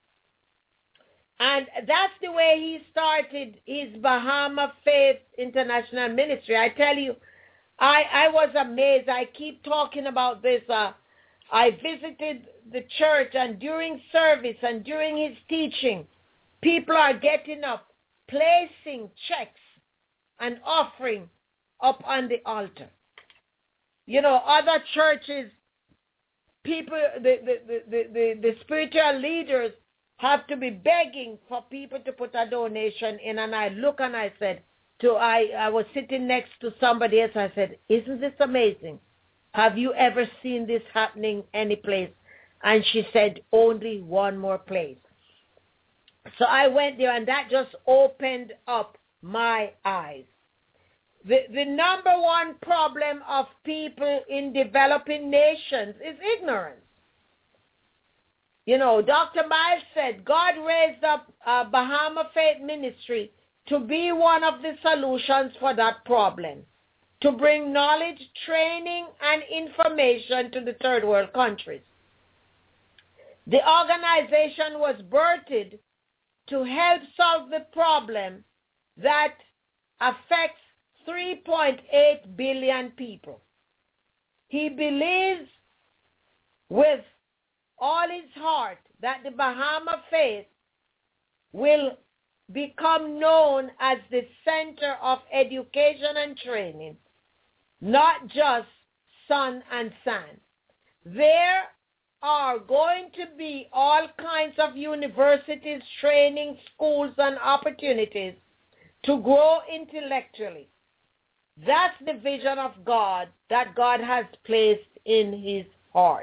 And that's the way he started his Bahama Faith International Ministry. I tell you, I, I was amazed. I keep talking about this. Uh, I visited the church, and during service and during his teaching, people are getting up, placing checks and offering up on the altar. You know, other churches, people, the, the, the, the, the spiritual leaders have to be begging for people to put a donation in. And I look and I said, to I, I was sitting next to somebody else. I said, isn't this amazing? Have you ever seen this happening any place? And she said, only one more place. So I went there, and that just opened up my eyes. The, the number one problem of people in developing nations is ignorance. You know, Doctor Miles said God raised up a Bahama Faith Ministry to be one of the solutions for that problem, to bring knowledge, training, and information to the third world countries. The organization was birthed to help solve the problem that affects three point eight billion people. He believes with all his heart that the Bahama Faith will become known as the center of education and training, not just sun and sand. There are going to be all kinds of universities, training, schools, and opportunities to grow intellectually. That's the vision of God that God has placed in his heart.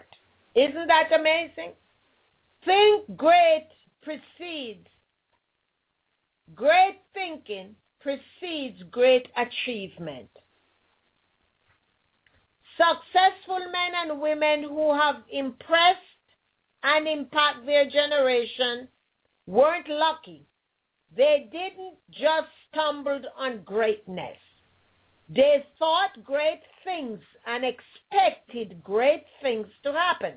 Isn't that amazing? Think great precedes, great thinking precedes great achievement. Successful men and women who have impressed and impacted their generation weren't lucky. They didn't just stumble on greatness. They thought great things and expected great things to happen.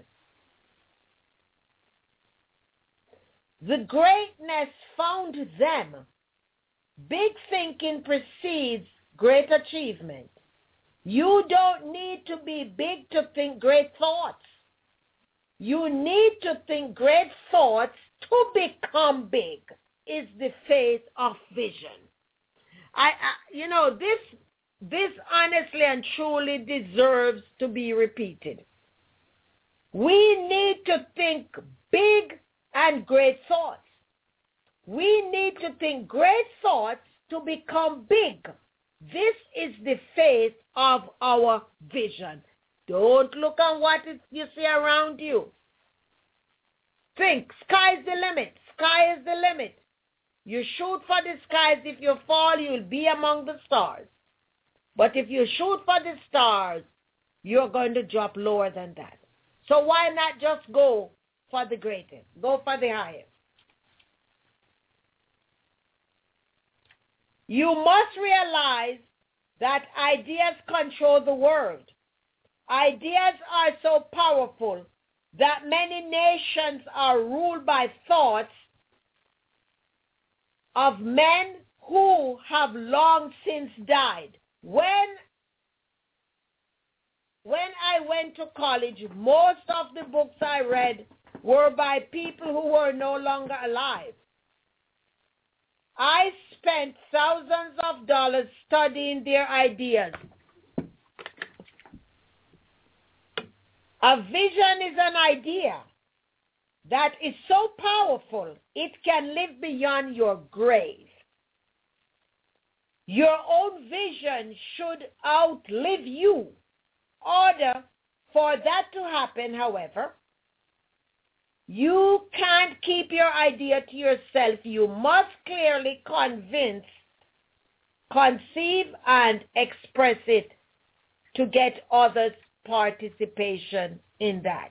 The greatness found them. Big thinking precedes great achievement. You don't need to be big to think great thoughts. You need to think great thoughts to become big, is the faith of vision. I, I you know, this this honestly and truly deserves to be repeated. We need to think big and great thoughts. We need to think great thoughts to become big. This is the faith of our vision. Don't look at what you see around you. Think, sky's the limit. Sky is the limit. You shoot for the skies. If you fall, you'll be among the stars. But if you shoot for the stars, you're going to drop lower than that. So why not just go for the greatest? Go for the highest. You must realize that ideas control the world. Ideas are so powerful that many nations are ruled by thoughts of men who have long since died. When, when I went to college, most of the books I read were by people who were no longer alive. I spent thousands of dollars studying their ideas. A vision is an idea that is so powerful, it can live beyond your grave. Your own vision should outlive you. In order for that to happen, however, you can't keep your idea to yourself. You must clearly convince, conceive, and express it to get others' participation in that.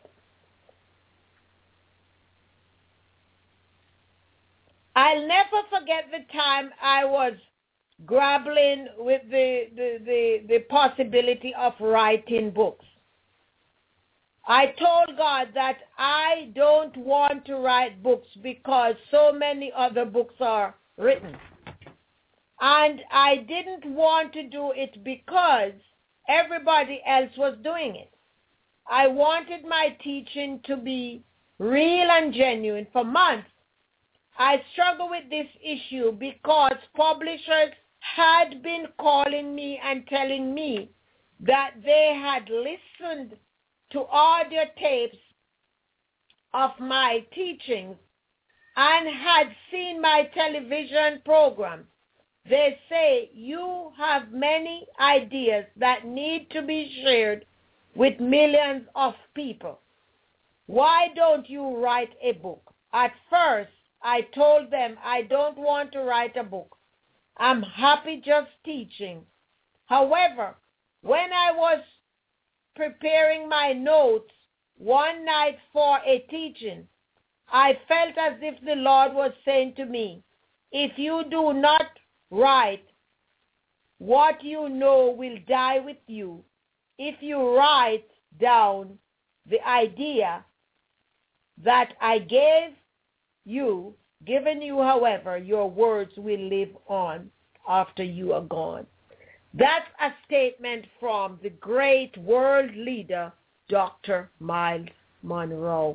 I'll never forget the time I was grappling with the, the, the, the possibility of writing books. I told God that I don't want to write books because so many other books are written. And I didn't want to do it because everybody else was doing it. I wanted my teaching to be real and genuine. For months, I struggled with this issue because publishers had been calling me and telling me that they had listened to audio tapes of my teachings and had seen my television programs. They say, you have many ideas that need to be shared with millions of people. Why don't you write a book? At first, I told them I don't want to write a book. I'm happy just teaching. However, when I was preparing my notes one night for a teaching, I felt as if the Lord was saying to me, if you do not write, what you know will die with you. If you write down the idea that I gave you, given you, however, your words will live on after you are gone. That's a statement from the great world leader, Doctor Miles Monroe.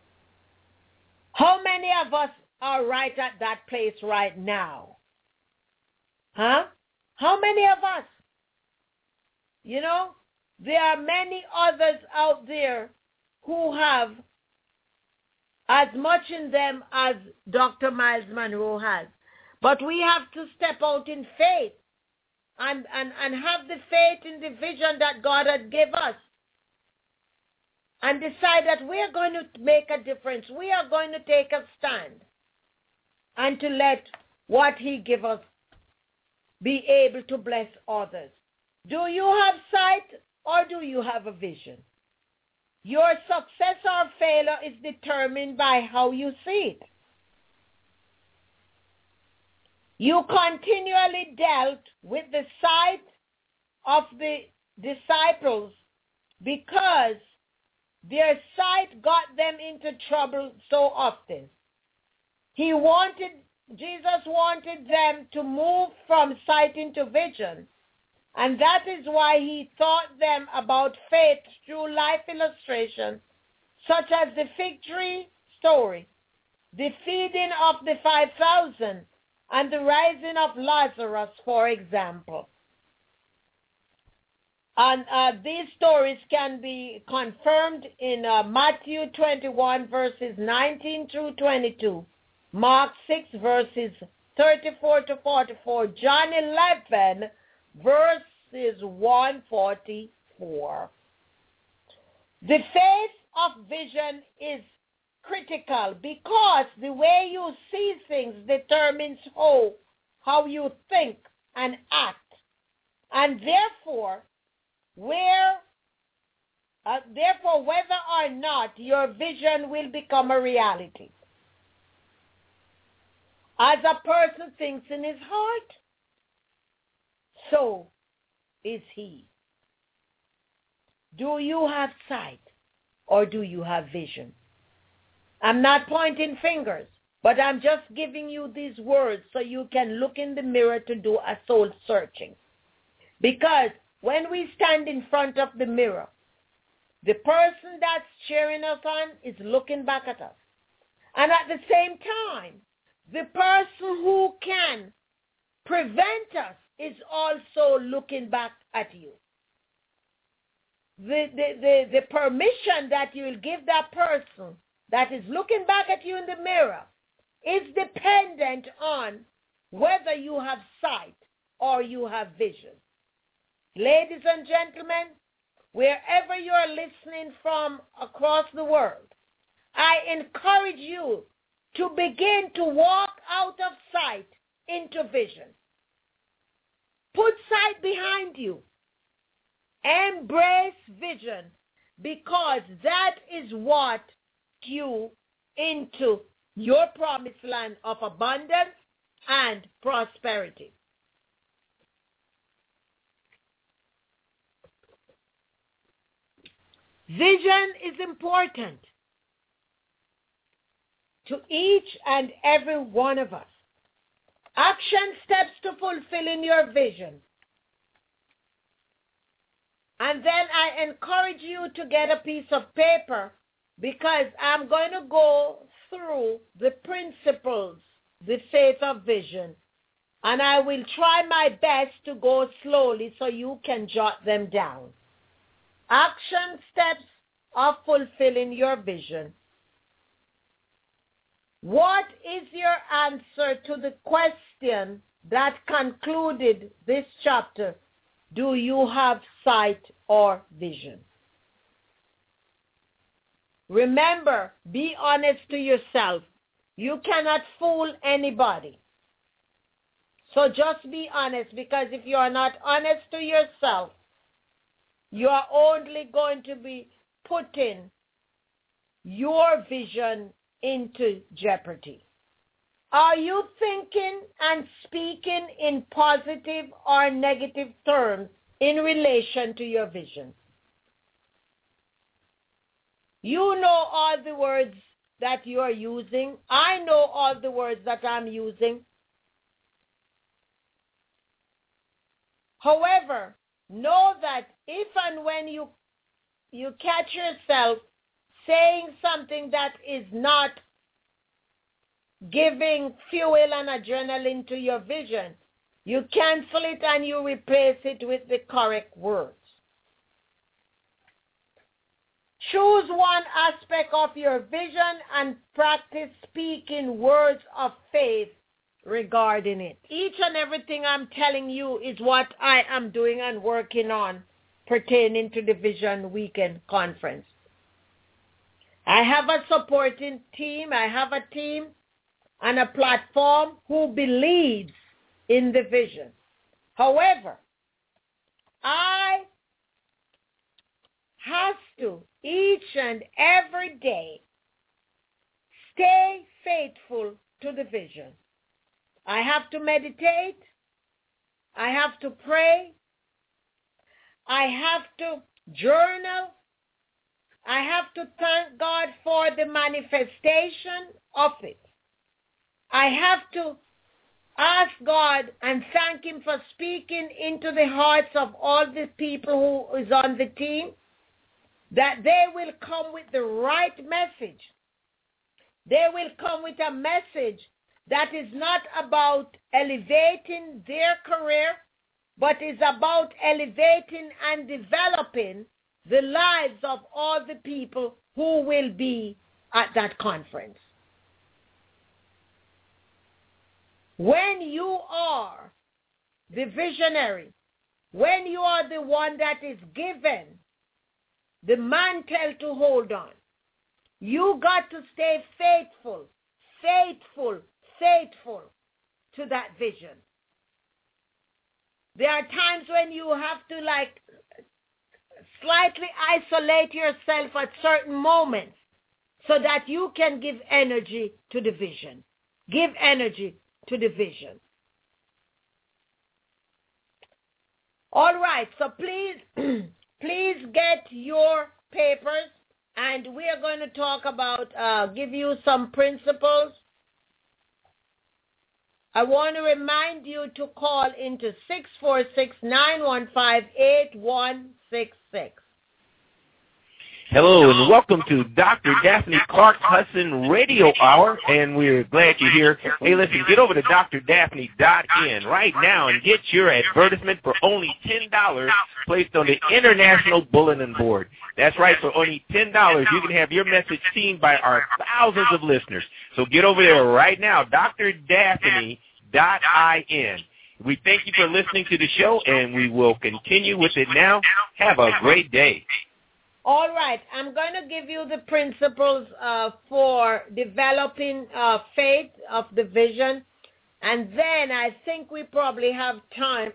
How many of us are right at that place right now? Huh? How many of us? You know, there are many others out there who have as much in them as Doctor Miles Monroe has. But we have to step out in faith and, and, and have the faith in the vision that God had given us. and decide that we are going to make a difference. We are going to take a stand and to let what he gives us be able to bless others. Do you have sight or do you have a vision? Your success or failure is determined by how you see it. You continually dealt with the sight of the disciples because their sight got them into trouble so often. He wanted, Jesus wanted them to move from sight into vision. And that is why he taught them about faith through life illustrations, such as the fig tree story, the feeding of the five thousand, and the rising of Lazarus, for example. And uh, these stories can be confirmed in uh, Matthew twenty-one, verses nineteen through twenty-two, Mark six, verses thirty-four to forty-four, John eleven, verses one forty-four. The faith of vision is critical because the way you see things determines how, how you think and act. And therefore, where, uh, therefore, whether or not your vision will become a reality. As a person thinks in his heart, so is he. Do you have sight or do you have vision? I'm not pointing fingers, but I'm just giving you these words so you can look in the mirror to do a soul searching. Because when we stand in front of the mirror, the person that's cheering us on is looking back at us. And at the same time, the person who can prevent us is also looking back at you. The, the, the, the permission that you will give that person that is looking back at you in the mirror is dependent on whether you have sight or you have vision. Ladies and gentlemen, wherever you are listening from across the world, I encourage you to begin to walk out of sight into vision. Put sight behind you. Embrace vision, because that is what you into your promised land of abundance and prosperity. Vision is important to each and every one of us. Action steps to fulfilling your vision. And then I encourage you to get a piece of paper, because I'm going to go through the principles, the faith of vision. And I will try my best to go slowly so you can jot them down. Action steps of fulfilling your vision. What is your answer to the question that concluded this chapter? Do you have sight or vision? Remember, be honest to yourself. You cannot fool anybody. So just be honest, because if you are not honest to yourself, you are only going to be putting your vision into jeopardy. Are you thinking and speaking in positive or negative terms in relation to your vision? You know all the words that you are using. I know all the words that I'm using. However, know that if and when you you catch yourself saying something that is not giving fuel and adrenaline to your vision, you cancel it and you replace it with the correct words. Choose one aspect of your vision and practice speaking words of faith regarding it. Each and everything I'm telling you is what I am doing and working on pertaining to the Vision Weekend Conference. I have a supporting team. I have a team and a platform who believes in the vision. However, I have to each and every day stay faithful to the vision. I have to meditate. I have to pray. I have to journal. I have to thank God for the manifestation of it. I have to ask God and thank him for speaking into the hearts of all the people who is on the team, that they will come with the right message. They will come with a message that is not about elevating their career, but is about elevating and developing the lives of all the people who will be at that conference. When you are the visionary, when you are the one that is given the mantle to hold on, you got to stay faithful, faithful, faithful to that vision. There are times when you have to like slightly isolate yourself at certain moments so that you can give energy to the vision. Give energy to the vision. All right, so please, please get your papers, and we are going to talk about, uh, give you some principles. I want to remind you to call into six four six, nine one five, eight one six six. Hello and welcome to Doctor Daphne Clark Hudson Radio Hour, and we're glad you're here. Hey, listen, get over to D R Daphne dot in right now and get your advertisement for only ten dollars placed on the International Bulletin Board. That's right, for only ten dollars you can have your message seen by our thousands of listeners. So get over there right now, D R Daphne dot in. We thank you for listening to the show, and we will continue with it now. Have a great day. All right, I'm going to give you the principles uh, for developing uh, faith of the vision, and then I think we probably have time.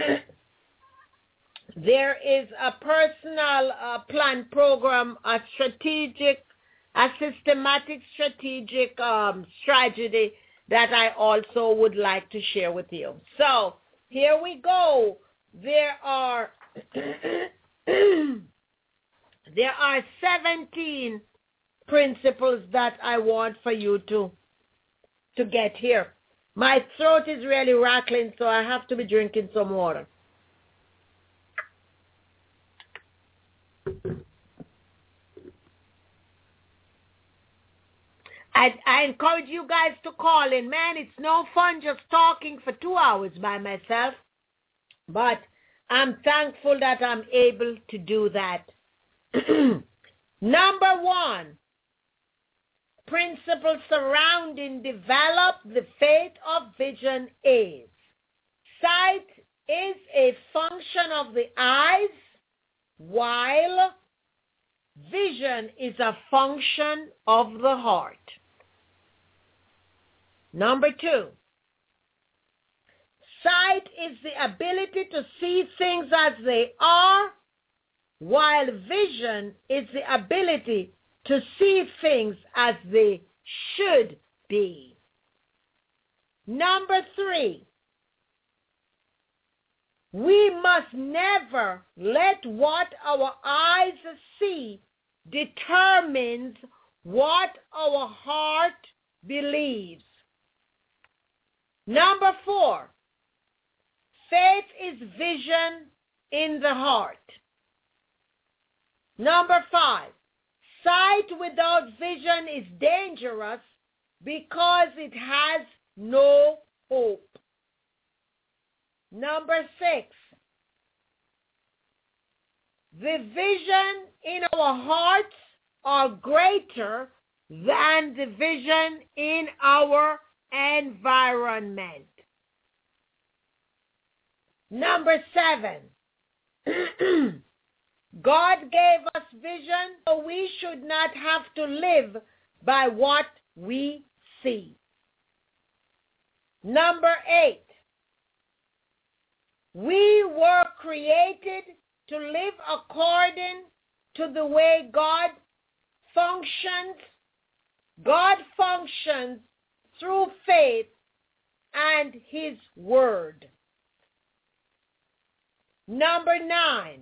There is a personal uh, plan program, a strategic, a systematic strategic um, strategy that I also would like to share with you. So here we go. There are... There are seventeen principles that I want for you to, to get here. My throat is really rattling, so I have to be drinking some water. I, I encourage you guys to call in. Man, it's no fun just talking for two hours by myself, but I'm thankful that I'm able to do that. Number one, principle surrounding develop the faith of vision is sight is a function of the eyes, while vision is a function of the heart. Number two, sight is the ability to see things as they are, while vision is the ability to see things as they should be. Number three, we must never let what our eyes see determines what our heart believes. Number four, faith is vision in the heart. Number five, sight without vision is dangerous because it has no hope. Number six, the vision in our hearts are greater than the vision in our environment. Number seven, God gave us vision, so we should not have to live by what we see. Number eight, we were created to live according to the way God functions. God functions through faith and his word. Number nine,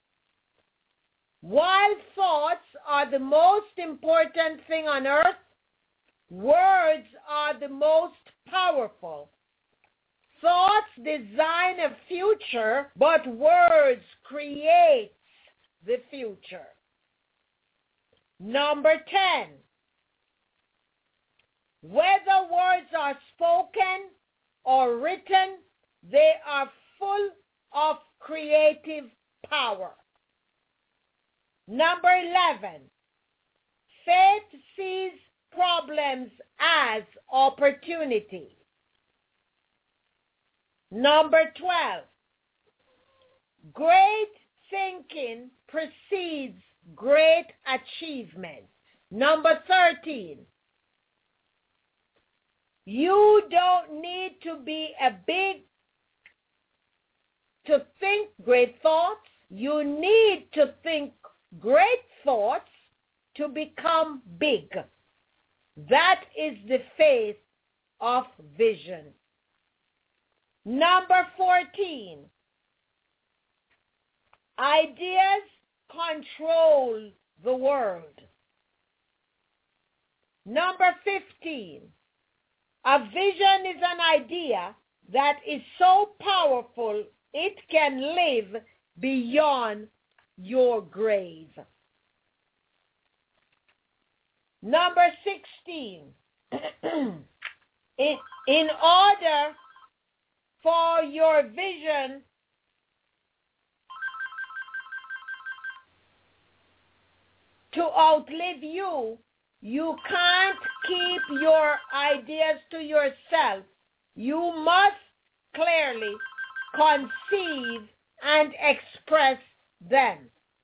while thoughts are the most important thing on earth, words are the most powerful. Thoughts design a future, but words create the future. Number ten, whether words are spoken or written, they are full of creative power. Number eleven, faith sees problems as opportunity. Number twelve, great thinking precedes great achievement. Number thirteen, you don't need to be a big to think great thoughts. You need to think great thoughts to become big. That is the faith of vision. Number fourteen, ideas control the world. Number fifteen, a vision is an idea that is so powerful it can live beyond your grave. Number sixteen, in, in order for your vision to outlive you, you can't keep your ideas to yourself. You must clearly conceive and express them.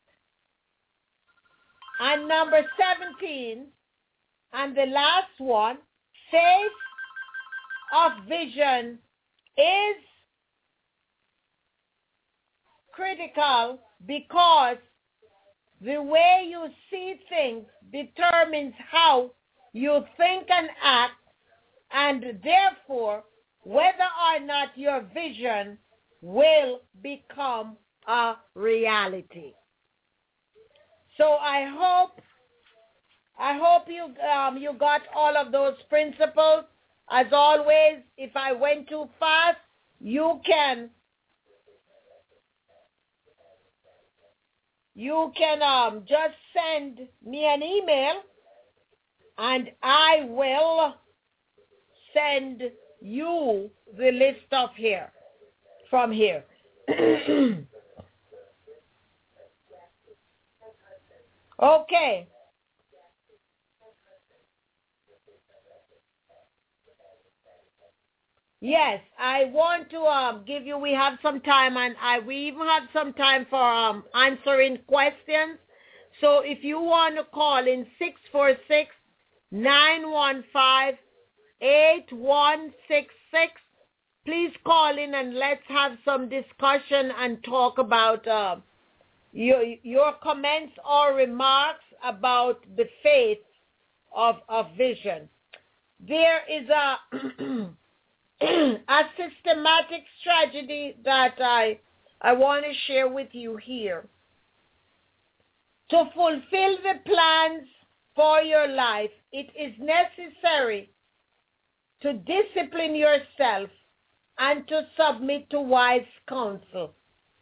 And number seventeen, and the last one, faith of vision is critical because the way you see things determines how you think and act, and therefore whether or not your vision will become a reality. So I hope I hope you um, you got all of those principles. As always, if I went too fast, you can you can um, just send me an email, and I will send you the list of here from here. Okay. Yes, I want to um, give you, we have some time, and I we even have some time for um, answering questions. So if you want to call in six four six, nine one five, eight one six six, please call in and let's have some discussion and talk about uh, your, your comments or remarks about the faith of, of vision. There is a... a systematic strategy that I, I want to share with you here. To fulfill the plans for your life, it is necessary to discipline yourself and to submit to wise counsel.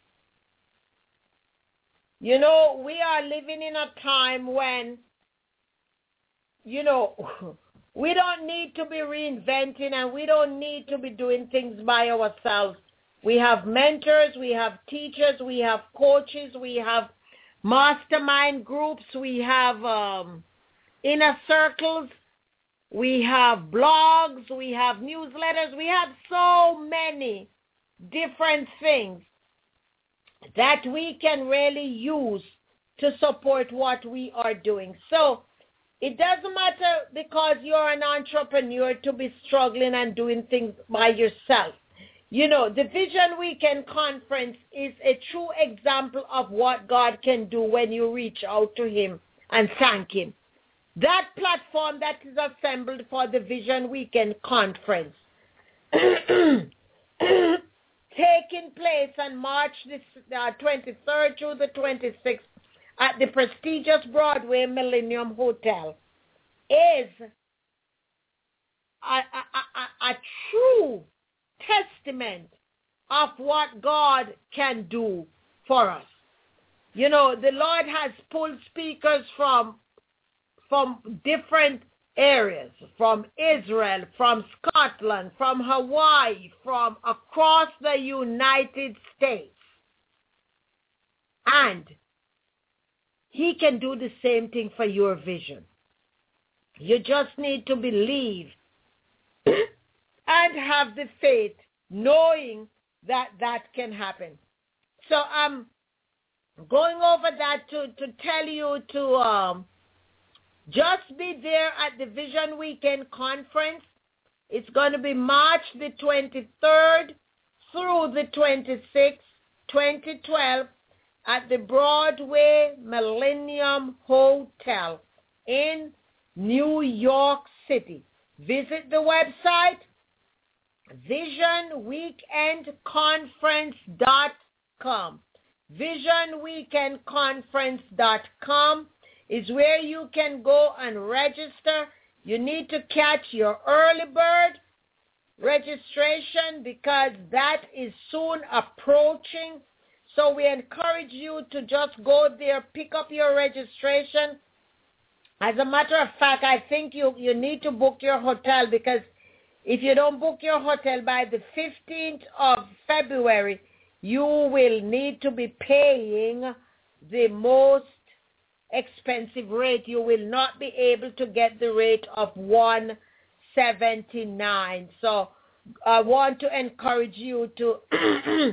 You know, we are living in a time when, you know, we don't need to be reinventing, and we don't need to be doing things by ourselves. We have mentors, we have teachers, we have coaches, we have mastermind groups, we have um, inner circles, we have blogs, we have newsletters, we have so many different things. that we can really use to support what we are doing. So it doesn't matter because you're an entrepreneur to be struggling and doing things by yourself. You know, the Vision Weekend Conference is a true example of what God can do when you reach out to him and thank him. That platform that is assembled for the Vision Weekend Conference taking place on March uh, twenty-third through the twenty-sixth at the prestigious Broadway Millennium Hotel is a, a, a, a true testament of what God can do for us. You know, the Lord has pulled speakers from from different areas, from Israel, from Scotland, from Hawaii, from across the United States. And he can do the same thing for your vision. You just need to believe and have the faith, knowing that that can happen. So I'm going over that to, to tell you to um, just be there at the Vision Weekend Conference. It's going to be March the twenty-third through the twenty-sixth, twenty twelve, at the Broadway Millennium Hotel in New York City. Visit the website, vision weekend conference dot com. vision weekend conference dot com is where you can go and register. You need to catch your early bird registration because that is soon approaching. So we encourage you to just go there, pick up your registration. As a matter of fact, I think you, you need to book your hotel because if you don't book your hotel by the fifteenth of February, you will need to be paying the most expensive rate. You will not be able to get the rate of one seventy-nine. So I want to encourage you to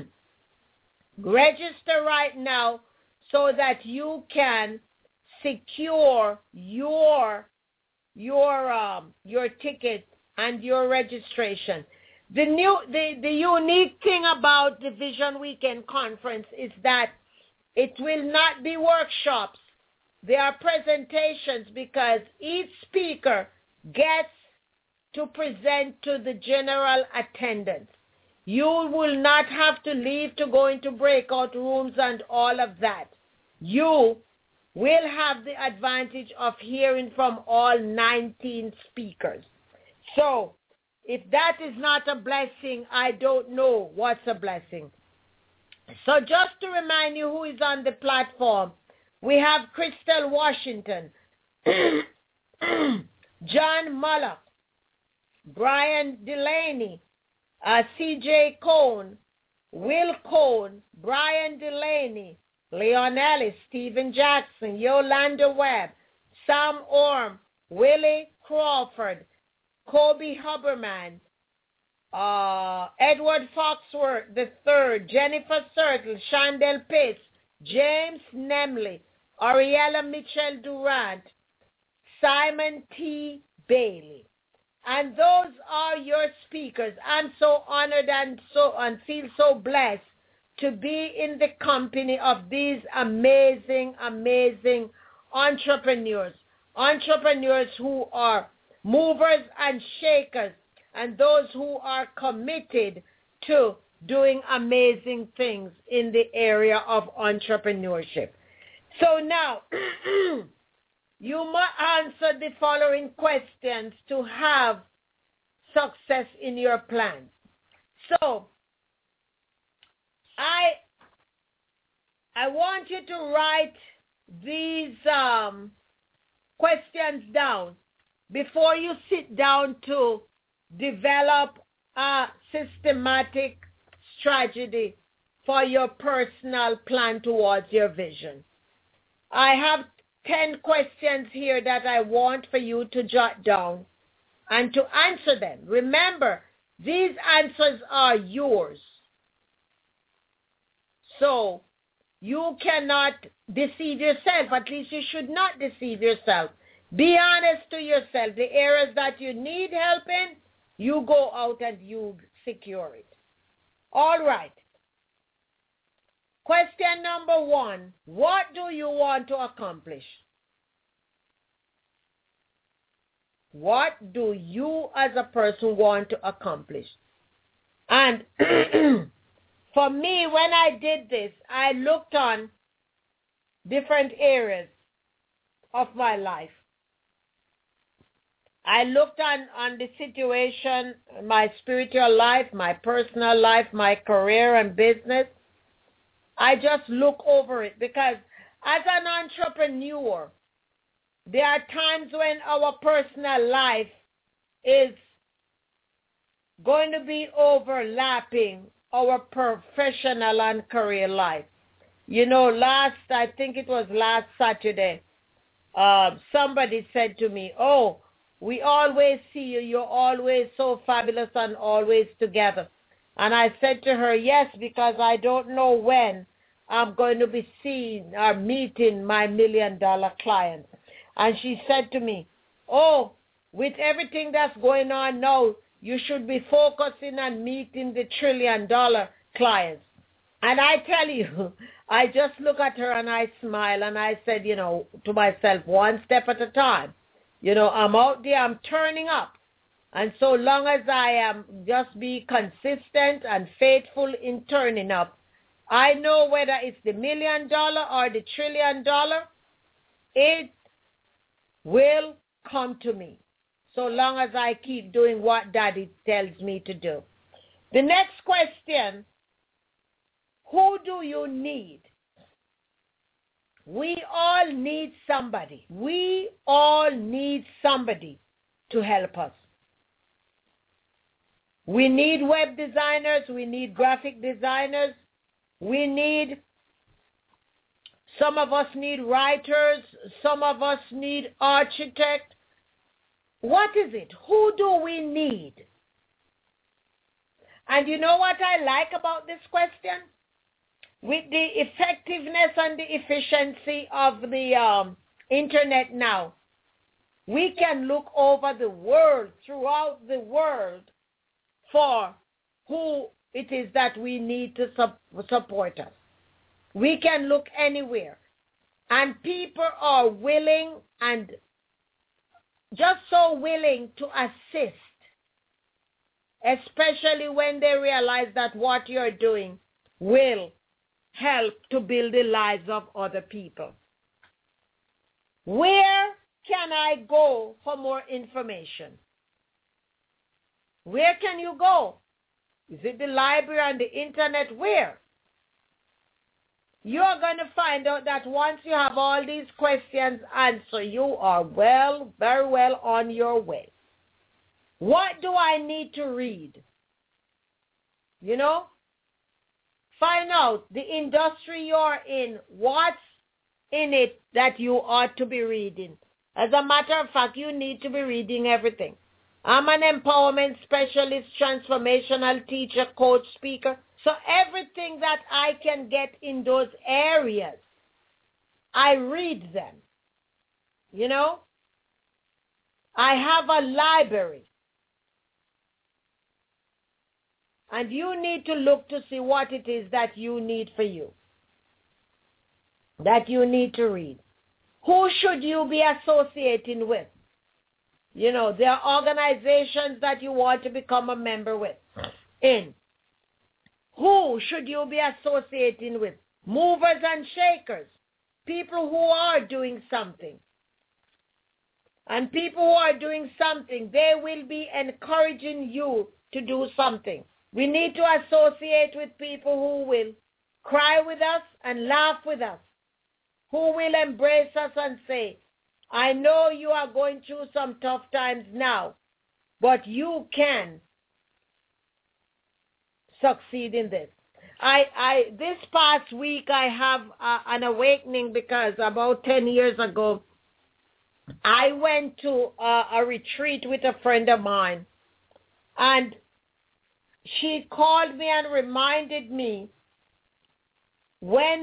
register right now so that you can secure your your um, your ticket and your registration. The new the, the unique thing about the Vision Weekend Conference is that it will not be workshops. They are presentations because each speaker gets to present to the general attendance. You will not have to leave to go into breakout rooms and all of that. You will have the advantage of hearing from all nineteen speakers. So, if that is not a blessing, I don't know what's a blessing. So just to remind you who is on the platform, we have Crystal Washington, John Mullock, Brian Delaney, uh, C J Cohn, Will Cohn, Brian Delaney, Leon Ellis, Stephen Jackson, Yolanda Webb, Sam Orm, Willie Crawford, Kobe Huberman, uh, Edward Foxworth the third, Jennifer Sertle, Chandel Pitts, James Nemley, Ariella Mitchell Durant, Simon T. Bailey. And those are your speakers. I'm so honored and so and feel so blessed to be in the company of these amazing, amazing entrepreneurs. Entrepreneurs who are movers and shakers, and those who are committed to doing amazing things in the area of entrepreneurship. So now, you must answer the following questions to have success in your plans. So, I I want you to write these um, questions down before you sit down to develop a systematic strategy for your personal plan towards your vision. I have ten questions here that I want for you to jot down and to answer them. Remember, these answers are yours. So you cannot deceive yourself. At least you should not deceive yourself. Be honest to yourself. The areas that you need help in, you go out and you secure it. All right. Question number one, what do you want to accomplish? What do you as a person want to accomplish? And for me, when I did this, I looked on different areas of my life. I looked on, on the situation, my spiritual life, my personal life, my career and business. I just look over it because as an entrepreneur, there are times when our personal life is going to be overlapping our professional and career life. You know, last, I think it was last Saturday, uh, somebody said to me, oh, we always see you. You're always so fabulous and always together. And I said to her, yes, because I don't know when I'm going to be seeing or meeting my million dollar clients. And she said to me, oh, with everything that's going on now, you should be focusing on meeting the trillion dollar clients. And I tell you, I just look at her and I smile and I said, you know, to myself, one step at a time. You know, I'm out there, I'm turning up. And so long as I am just be consistent and faithful in turning up, I know whether it's the million dollar or the trillion dollar, it will come to me. So long as I keep doing what Daddy tells me to do. The next question, who do you need? We all need somebody. We all need somebody to help us. We need web designers. We need graphic designers. We need, some of us need writers. Some of us need architects. What is it? Who do we need? And you know what I like about this question? With the effectiveness and the efficiency of the um, internet now, we can look over the world, throughout the world, for who it is that we need to su- support us. We can look anywhere. And people are willing and just so willing to assist, especially when they realize that what you're doing will help to build the lives of other people. Where can I go for more information? Where can you go? Is it the library and the internet? Where? You're going to find out that once you have all these questions answered, you are well, very well on your way. What do I need to read? You know? Find out the industry you're in, what's in it that you ought to be reading. As a matter of fact, you need to be reading everything. I'm an empowerment specialist, transformational teacher, coach, speaker. So everything that I can get in those areas, I read them. You know? I have a library. And you need to look to see what it is that you need for you, that you need to read. Who should you be associating with? You know, there are organizations that you want to become a member with. In. Who should you be associating with? Movers and shakers. People who are doing something. And people who are doing something, they will be encouraging you to do something. We need to associate with people who will cry with us and laugh with us, who will embrace us and say, I know you are going through some tough times now, but you can succeed in this. I, I, this past week I have uh, an awakening because about ten years ago, I went to uh, a retreat with a friend of mine, and she called me and reminded me when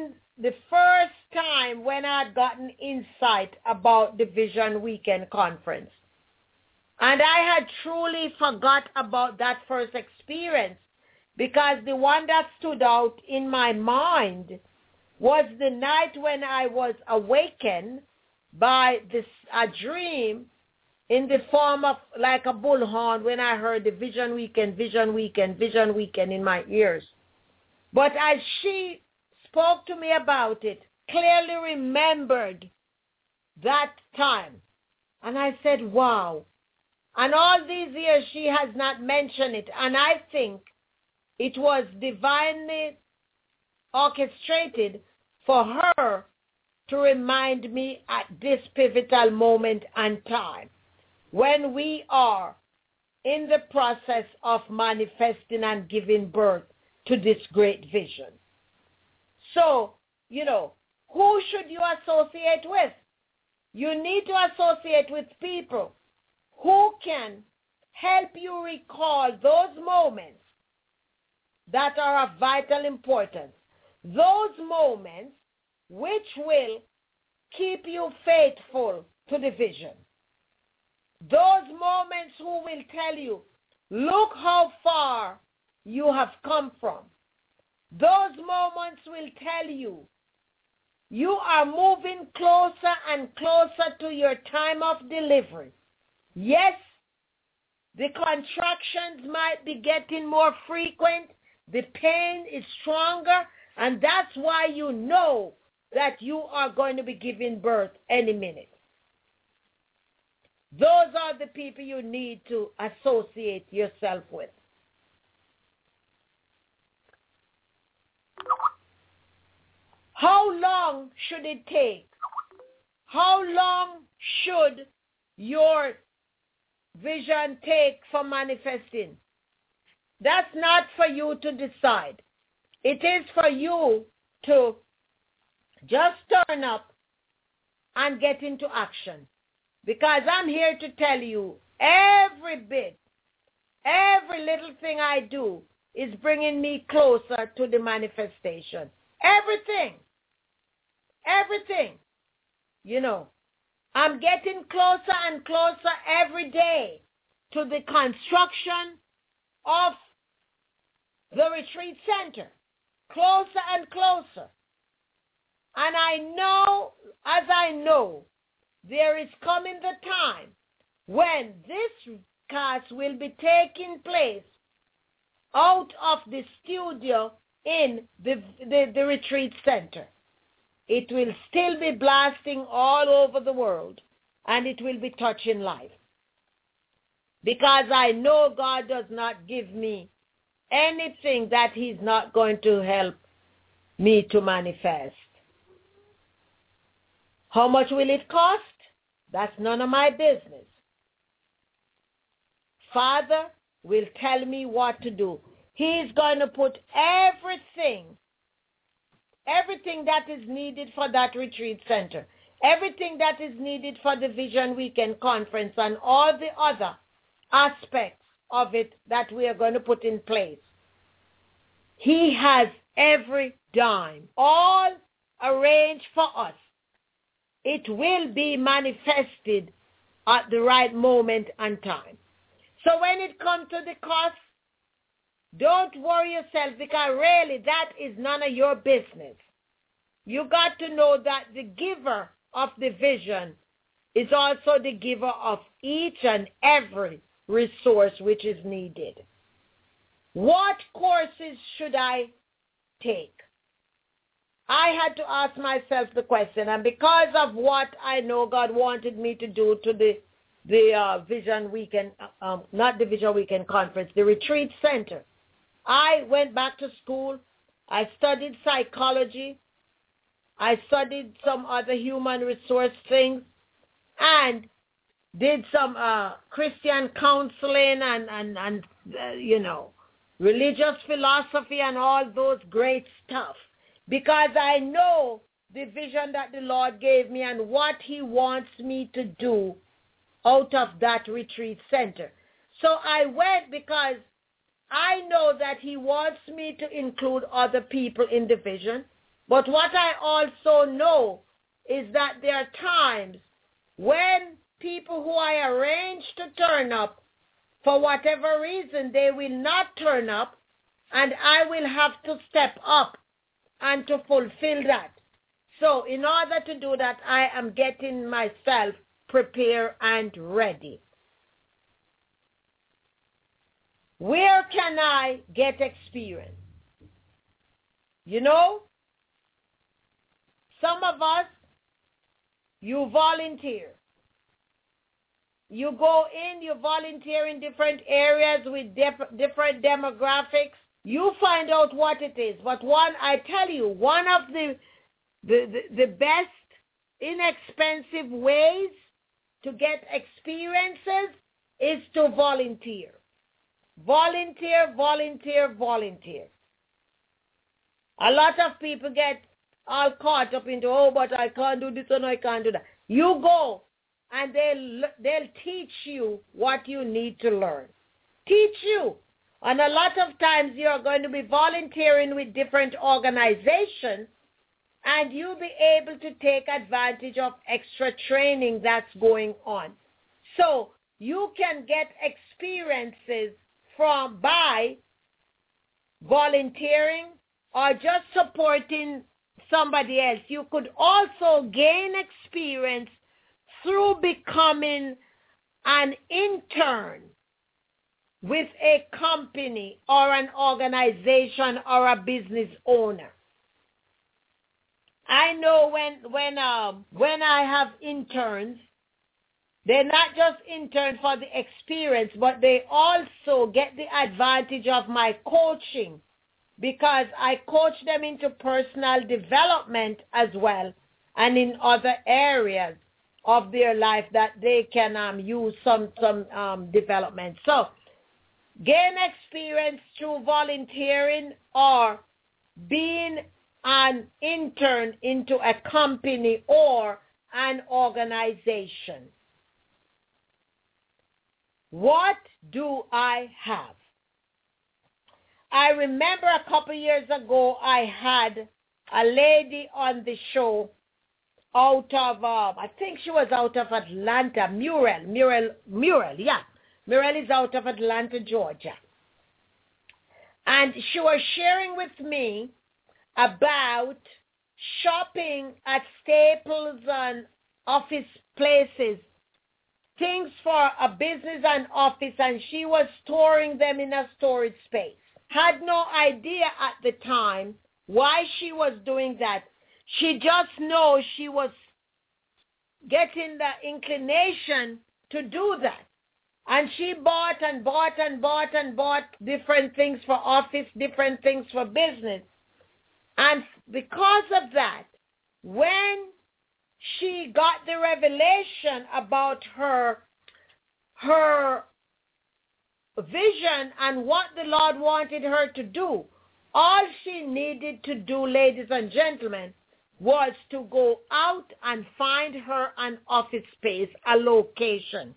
the first time when I had gotten insight about the Vision Weekend Conference. And I had truly forgot about that first experience, because the one that stood out in my mind was the night when I was awakened by this a dream in the form of like a bullhorn, when I heard the Vision Weekend, Vision Weekend, Vision Weekend in my ears. But as she spoke to me about it, clearly remembered that time. And I said, wow. And all these years she has not mentioned it. And I think it was divinely orchestrated for her to remind me at this pivotal moment and time, when we are in the process of manifesting and giving birth to this great vision. So, you know, who should you associate with? You need to associate with people who can help you recall those moments that are of vital importance, those moments which will keep you faithful to the vision. Those moments who will tell you, look how far you have come from. Those moments will tell you, you are moving closer and closer to your time of delivery. Yes, the contractions might be getting more frequent, the pain is stronger, and that's why you know that you are going to be giving birth any minute. Those are the people you need to associate yourself with. How long should it take? How long should your vision take for manifesting? That's not for you to decide. It is for you to just turn up and get into action. Because I'm here to tell you, every bit, every little thing I do is bringing me closer to the manifestation. Everything. Everything. You know, I'm getting closer and closer every day to the construction of the retreat center. Closer and closer. And I know, as I know, there is coming the time when this class will be taking place out of the studio in the, the, the retreat center. It will still be blasting all over the world, and it will be touching life. Because I know God does not give me anything that he's not going to help me to manifest. How much will it cost? That's none of my business. Father will tell me what to do. He's going to put everything, everything that is needed for that retreat center, everything that is needed for the Vision Weekend Conference and all the other aspects of it that we are going to put in place. He has every dime, all arranged for us. It will be manifested at the right moment and time. So when it comes to the cost, don't worry yourself, because really that is none of your business. You got to know that the giver of the vision is also the giver of each and every resource which is needed. What courses should I take? I had to ask myself the question, and because of what I know God wanted me to do to the the uh, Vision Weekend, um, not the Vision Weekend Conference, the Retreat Center, I went back to school. I studied psychology. I studied some other human resource things, and did some uh, Christian counseling and, and, and uh, you know, religious philosophy and all those great stuff. Because I know the vision that the Lord gave me and what he wants me to do out of that retreat center. So I went because I know that he wants me to include other people in the vision, But what I also know is that there are times when people who I arrange to turn up, for whatever reason, they will not turn up, and I will have to step up and to fulfill that. So in order to do that, I am getting myself prepared and ready. Where can I get experience? You know, some of us, you volunteer. You go in, you volunteer in different areas with dif- different demographics. You find out what it is. But one, I tell you, one of the, the, the, the best inexpensive ways to get experiences is to volunteer. Volunteer, volunteer, volunteer. A lot of people get all caught up into, oh, but I can't do this and I can't do that. You go, and they'll, they'll teach you what you need to learn. Teach you. And a lot of times you're going to be volunteering with different organizations, and you'll be able to take advantage of extra training that's going on. So you can get experiences from by volunteering or just supporting somebody else. You could also gain experience through becoming an intern with a company or an organization or a business owner. I know when when um when I have interns, they're not just interns for the experience, but they also get the advantage of my coaching, because I coach them into personal development as well, and in other areas of their life that they can um, use some some um, development. So gain experience through volunteering or being an intern into a company or an organization. What do I have? I remember a couple years ago I had a lady on the show out of, um, I think she was out of Atlanta, Muriel, Muriel, Muriel, yeah. Muriel is out of Atlanta, Georgia. And she was sharing with me about shopping at Staples and office places, things for a business and office, and she was storing them in a storage space. Had no idea at the time why she was doing that. She just knows she was getting the inclination to do that. And she bought and bought and bought and bought different things for office, different things for business. And because of that, when she got the revelation about her, her vision and what the Lord wanted her to do, all she needed to do, ladies and gentlemen, was to go out and find her an office space, a location.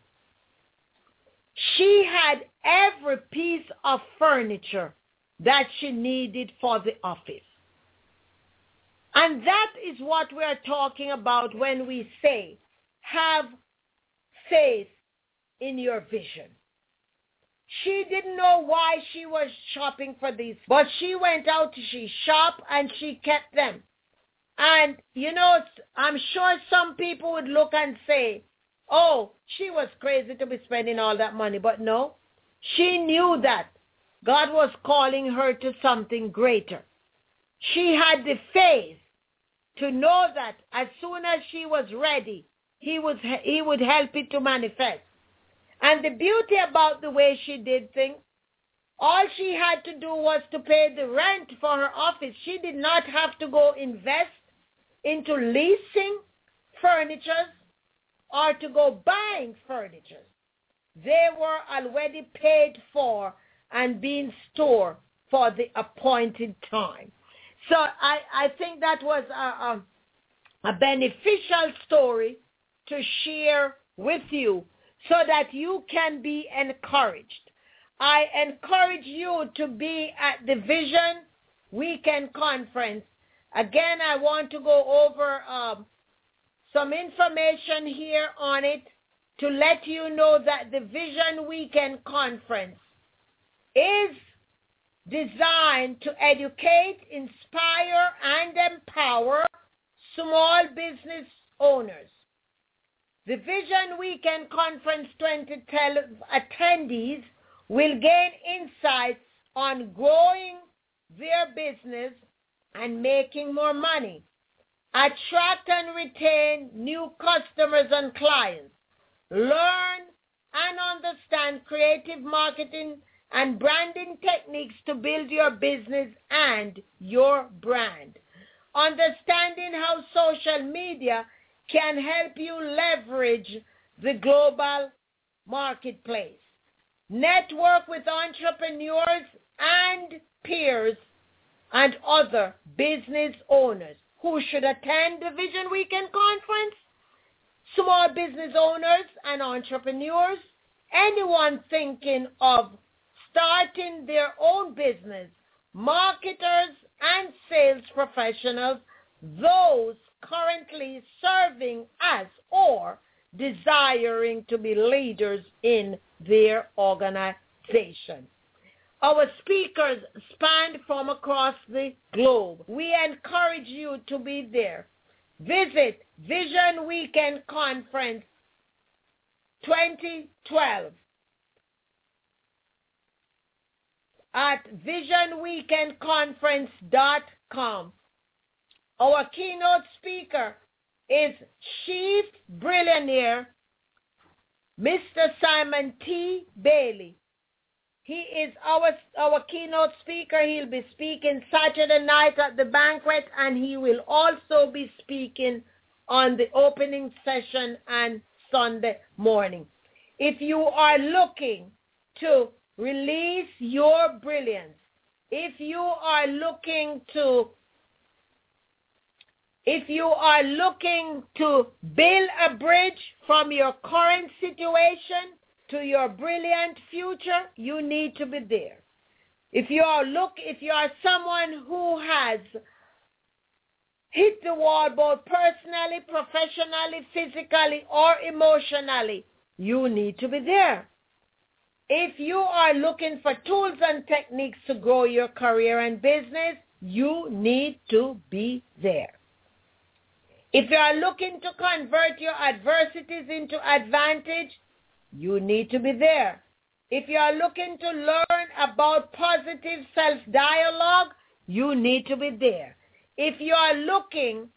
She had every piece of furniture that she needed for the office. And that is what we're talking about when we say, have faith in your vision. She didn't know why she was shopping for these, but she went out, she shopped, and she kept them. And, you know, I'm sure some people would look and say, oh, she was crazy to be spending all that money. But no, she knew that God was calling her to something greater. She had the faith to know that as soon as she was ready, he was he would help it to manifest. And the beauty about the way she did things, all she had to do was to pay the rent for her office. She did not have to go invest into leasing furniture or to go buying furniture. They were already paid for and being stored for the appointed time. So I, I think that was a, a, a beneficial story to share with you so that you can be encouraged. I encourage you to be at the Vision Weekend Conference Again, I want to go over um, some information here on it to let you know that the Vision Weekend Conference is designed to educate, inspire, and empower small business owners. The Vision Weekend Conference twenty twelve attendees will gain insights on growing their business and making more money, attract and retain new customers and clients, learn and understand creative marketing and branding techniques to build your business and your brand, understanding how social media can help you leverage the global marketplace, network with entrepreneurs and peers and other business owners. Who should attend the Vision Weekend Conference? Small business owners and entrepreneurs, anyone thinking of starting their own business, marketers and sales professionals, those currently serving as or desiring to be leaders in their organization. Our speakers span from across the globe. We encourage you to be there. Visit Vision Weekend Conference twenty twelve at vision weekend conference dot com. Our keynote speaker is Chief Billionaire, Mister Simon T. Bailey. He is our, our keynote speaker. He'll be speaking Saturday night at the banquet, and he will also be speaking on the opening session and Sunday morning. If you are looking to release your brilliance, if you are looking to If you are looking to build a bridge from your current situation to your brilliant future, you need to be there. If you are look, if you are someone who has hit the wall both personally, professionally, physically, or emotionally, you need to be there. If you are looking for tools and techniques to grow your career and business, you need to be there. If you are looking to convert your adversities into advantage, you need to be there. If you are looking to learn about positive self-dialogue, you need to be there. If you are looking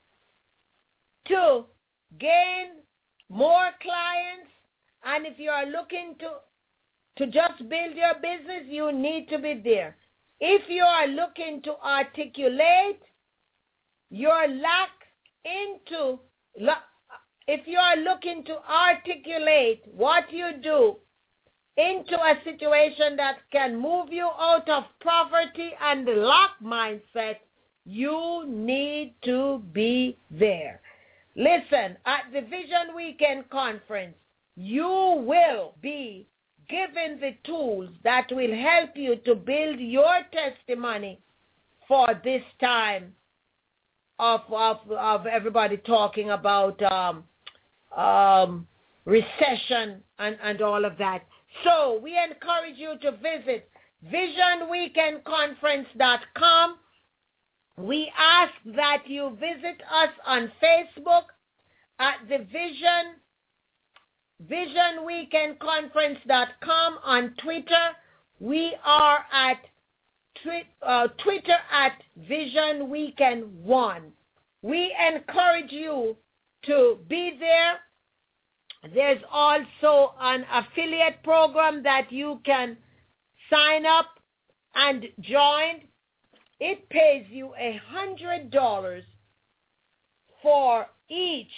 to gain more clients, and if you are looking to, to just build your business, you need to be there. If you are looking to articulate your lack into, if you are looking to articulate what you do into a situation that can move you out of poverty and the lack mindset, you need to be there. Listen, at the Vision Weekend Conference, you will be given the tools that will help you to build your testimony for this time of of, of everybody talking about um, um, recession and, and all of that. So we encourage you to visit vision weekend conference dot com. We ask that you visit us on Facebook at the Vision, vision weekend conference dot com. On Twitter, we are at twi- uh, Twitter at Vision Weekend one. We encourage you to be there. There's also an affiliate program that you can sign up and join. It pays you one hundred dollars for each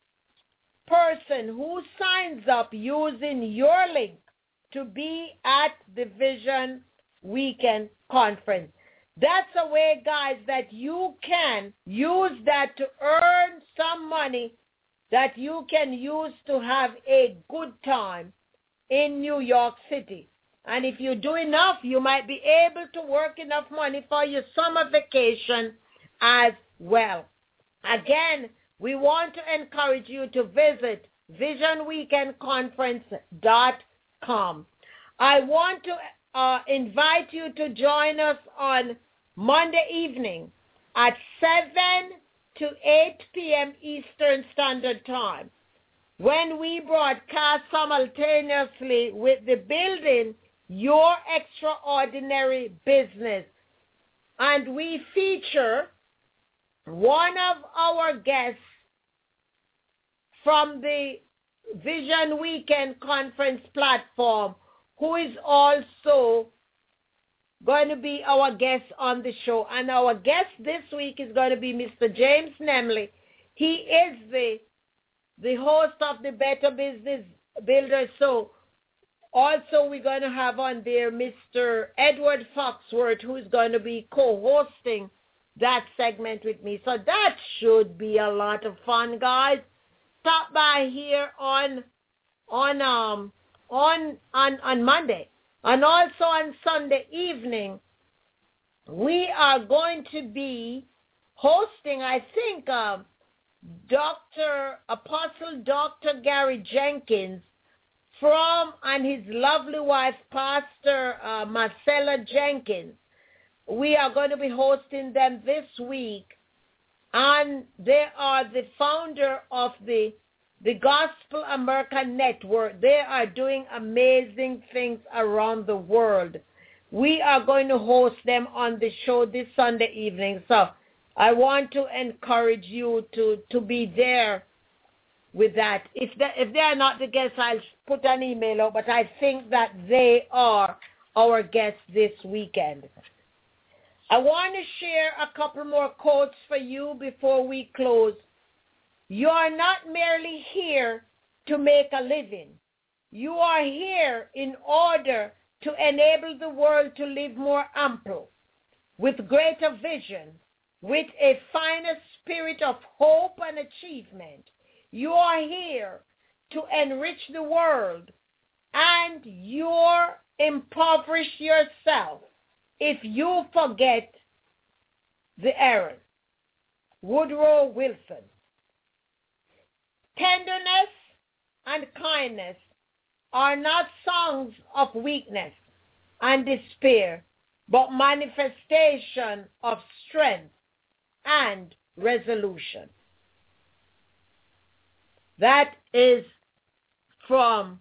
person who signs up using your link to be at the Vision Weekend Conference. That's a way, guys, that you can use that to earn some money that you can use to have a good time in New York City. And if you do enough, you might be able to work enough money for your summer vacation as well. Again, we want to encourage you to visit vision weekend conference dot com. I want to uh, invite you to join us on Monday evening at seven to eight p.m. Eastern Standard Time, when we broadcast simultaneously with the Building Your Extraordinary Business. And we feature one of our guests from the Vision Weekend Conference platform, who is also going to be our guest on the show. And our guest this week is going to be Mister James Nemley. He is the the host of the Better Business Builder. So also we're going to have on there Mister Edward Foxworth, who's going to be co-hosting that segment with me. So that should be a lot of fun, guys. Stop by here on on um on on on Monday. And also on Sunday evening, we are going to be hosting, I think, uh, Doctor Apostle Doctor Gary Jenkins from and his lovely wife, Pastor uh, Marcella Jenkins. We are going to be hosting them this week, and they are the founder of the the Gospel America Network. They are doing amazing things around the world. We are going to host them on the show this Sunday evening. So I want to encourage you to, to be there with that. If they, if they are not the guests, I'll put an email out, but I think that they are our guests this weekend. I want to share a couple more quotes for you before we close. You are not merely here to make a living. You are here in order to enable the world to live more ample, with greater vision, with a finer spirit of hope and achievement. You are here to enrich the world, and you impoverish yourself if you forget the errand. Woodrow Wilson. Tenderness and kindness are not songs of weakness and despair, but manifestation of strength and resolution. That is from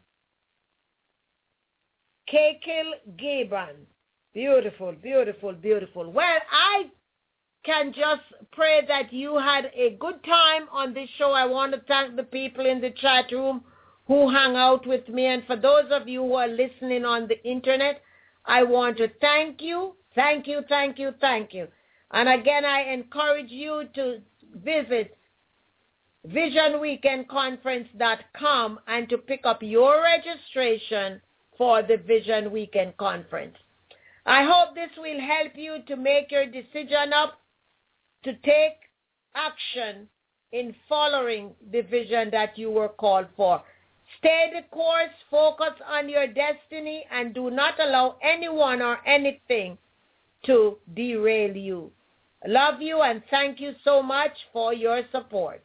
Kekil Gibran. Beautiful, beautiful, beautiful. Well, I can just pray that you had a good time on this show. I want to thank the people in the chat room who hung out with me. And for those of you who are listening on the internet, I want to thank you, thank you, thank you, thank you. And again, I encourage you to visit vision weekend conference dot com and to pick up your registration for the Vision Weekend Conference. I hope this will help you to make your decision up to take action in following the vision that you were called for. Stay the course, focus on your destiny, and do not allow anyone or anything to derail you. I love you and thank you so much for your support.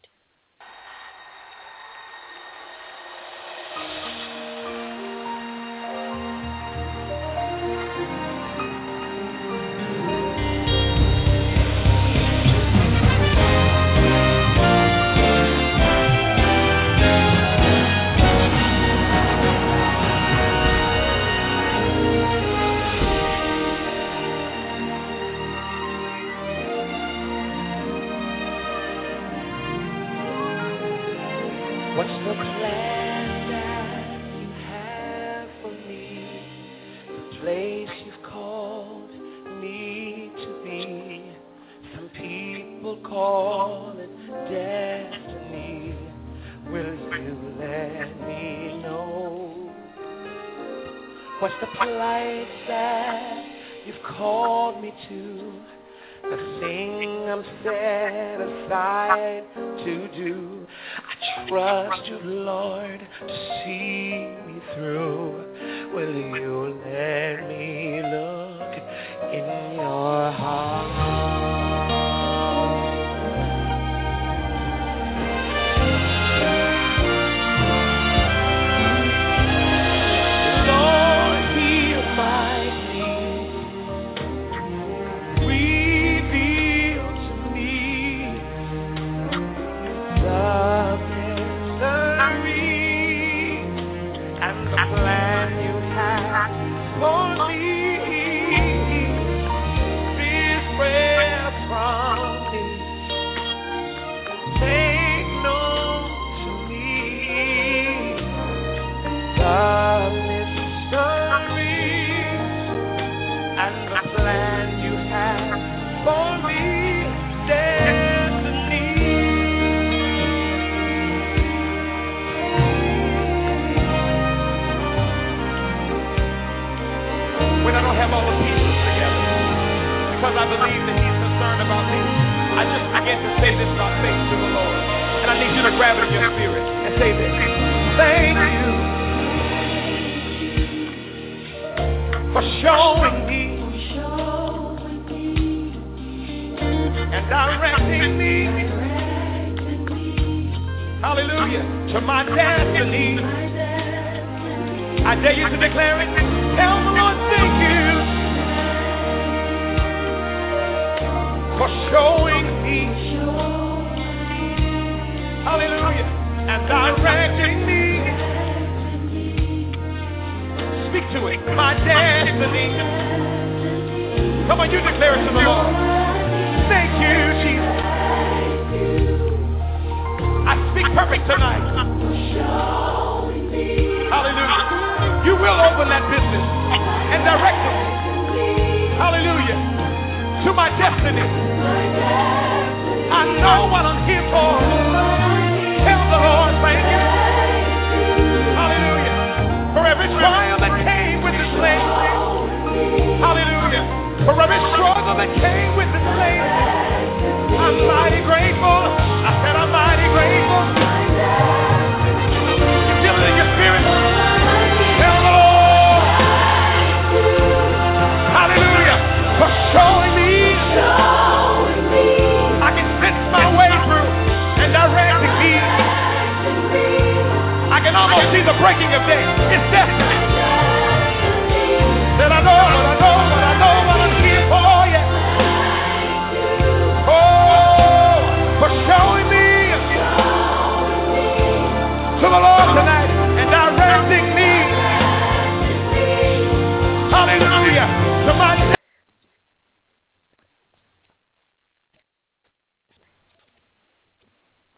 What's the plan that you have for me? The place you've called me to be. Some people call it destiny. Will you let me know? What's the place that you've called me to? The thing I'm set aside to do. I trust you, Lord, to see me through. Will you let me look in your heart? grab all the pieces together because I believe that he's concerned about me. I just began to say this by faith to the Lord. And I need you to grab it in your spirit and say this. Thank you for showing me and directing me, hallelujah, to my destiny. I dare you to declare it. Tell the Lord thank you for showing me, hallelujah, and directing me. Speak to it, my destiny. Come on, you declare it to the Lord. Thank you, Jesus. I speak perfect tonight. Hallelujah. You will open that business and direct it. Hallelujah. To my destiny. I know what I'm here for. Tell the Lord, thank you. Hallelujah. For every trial that came with this land. Hallelujah. For every struggle that came with this land. I'm mighty grateful. I said I'm mighty grateful. You feel it in your spirit. Tell the Lord. Hallelujah. For showing me. I can sense my way through and directing me. I can almost see the breaking of day. It's destiny. That I know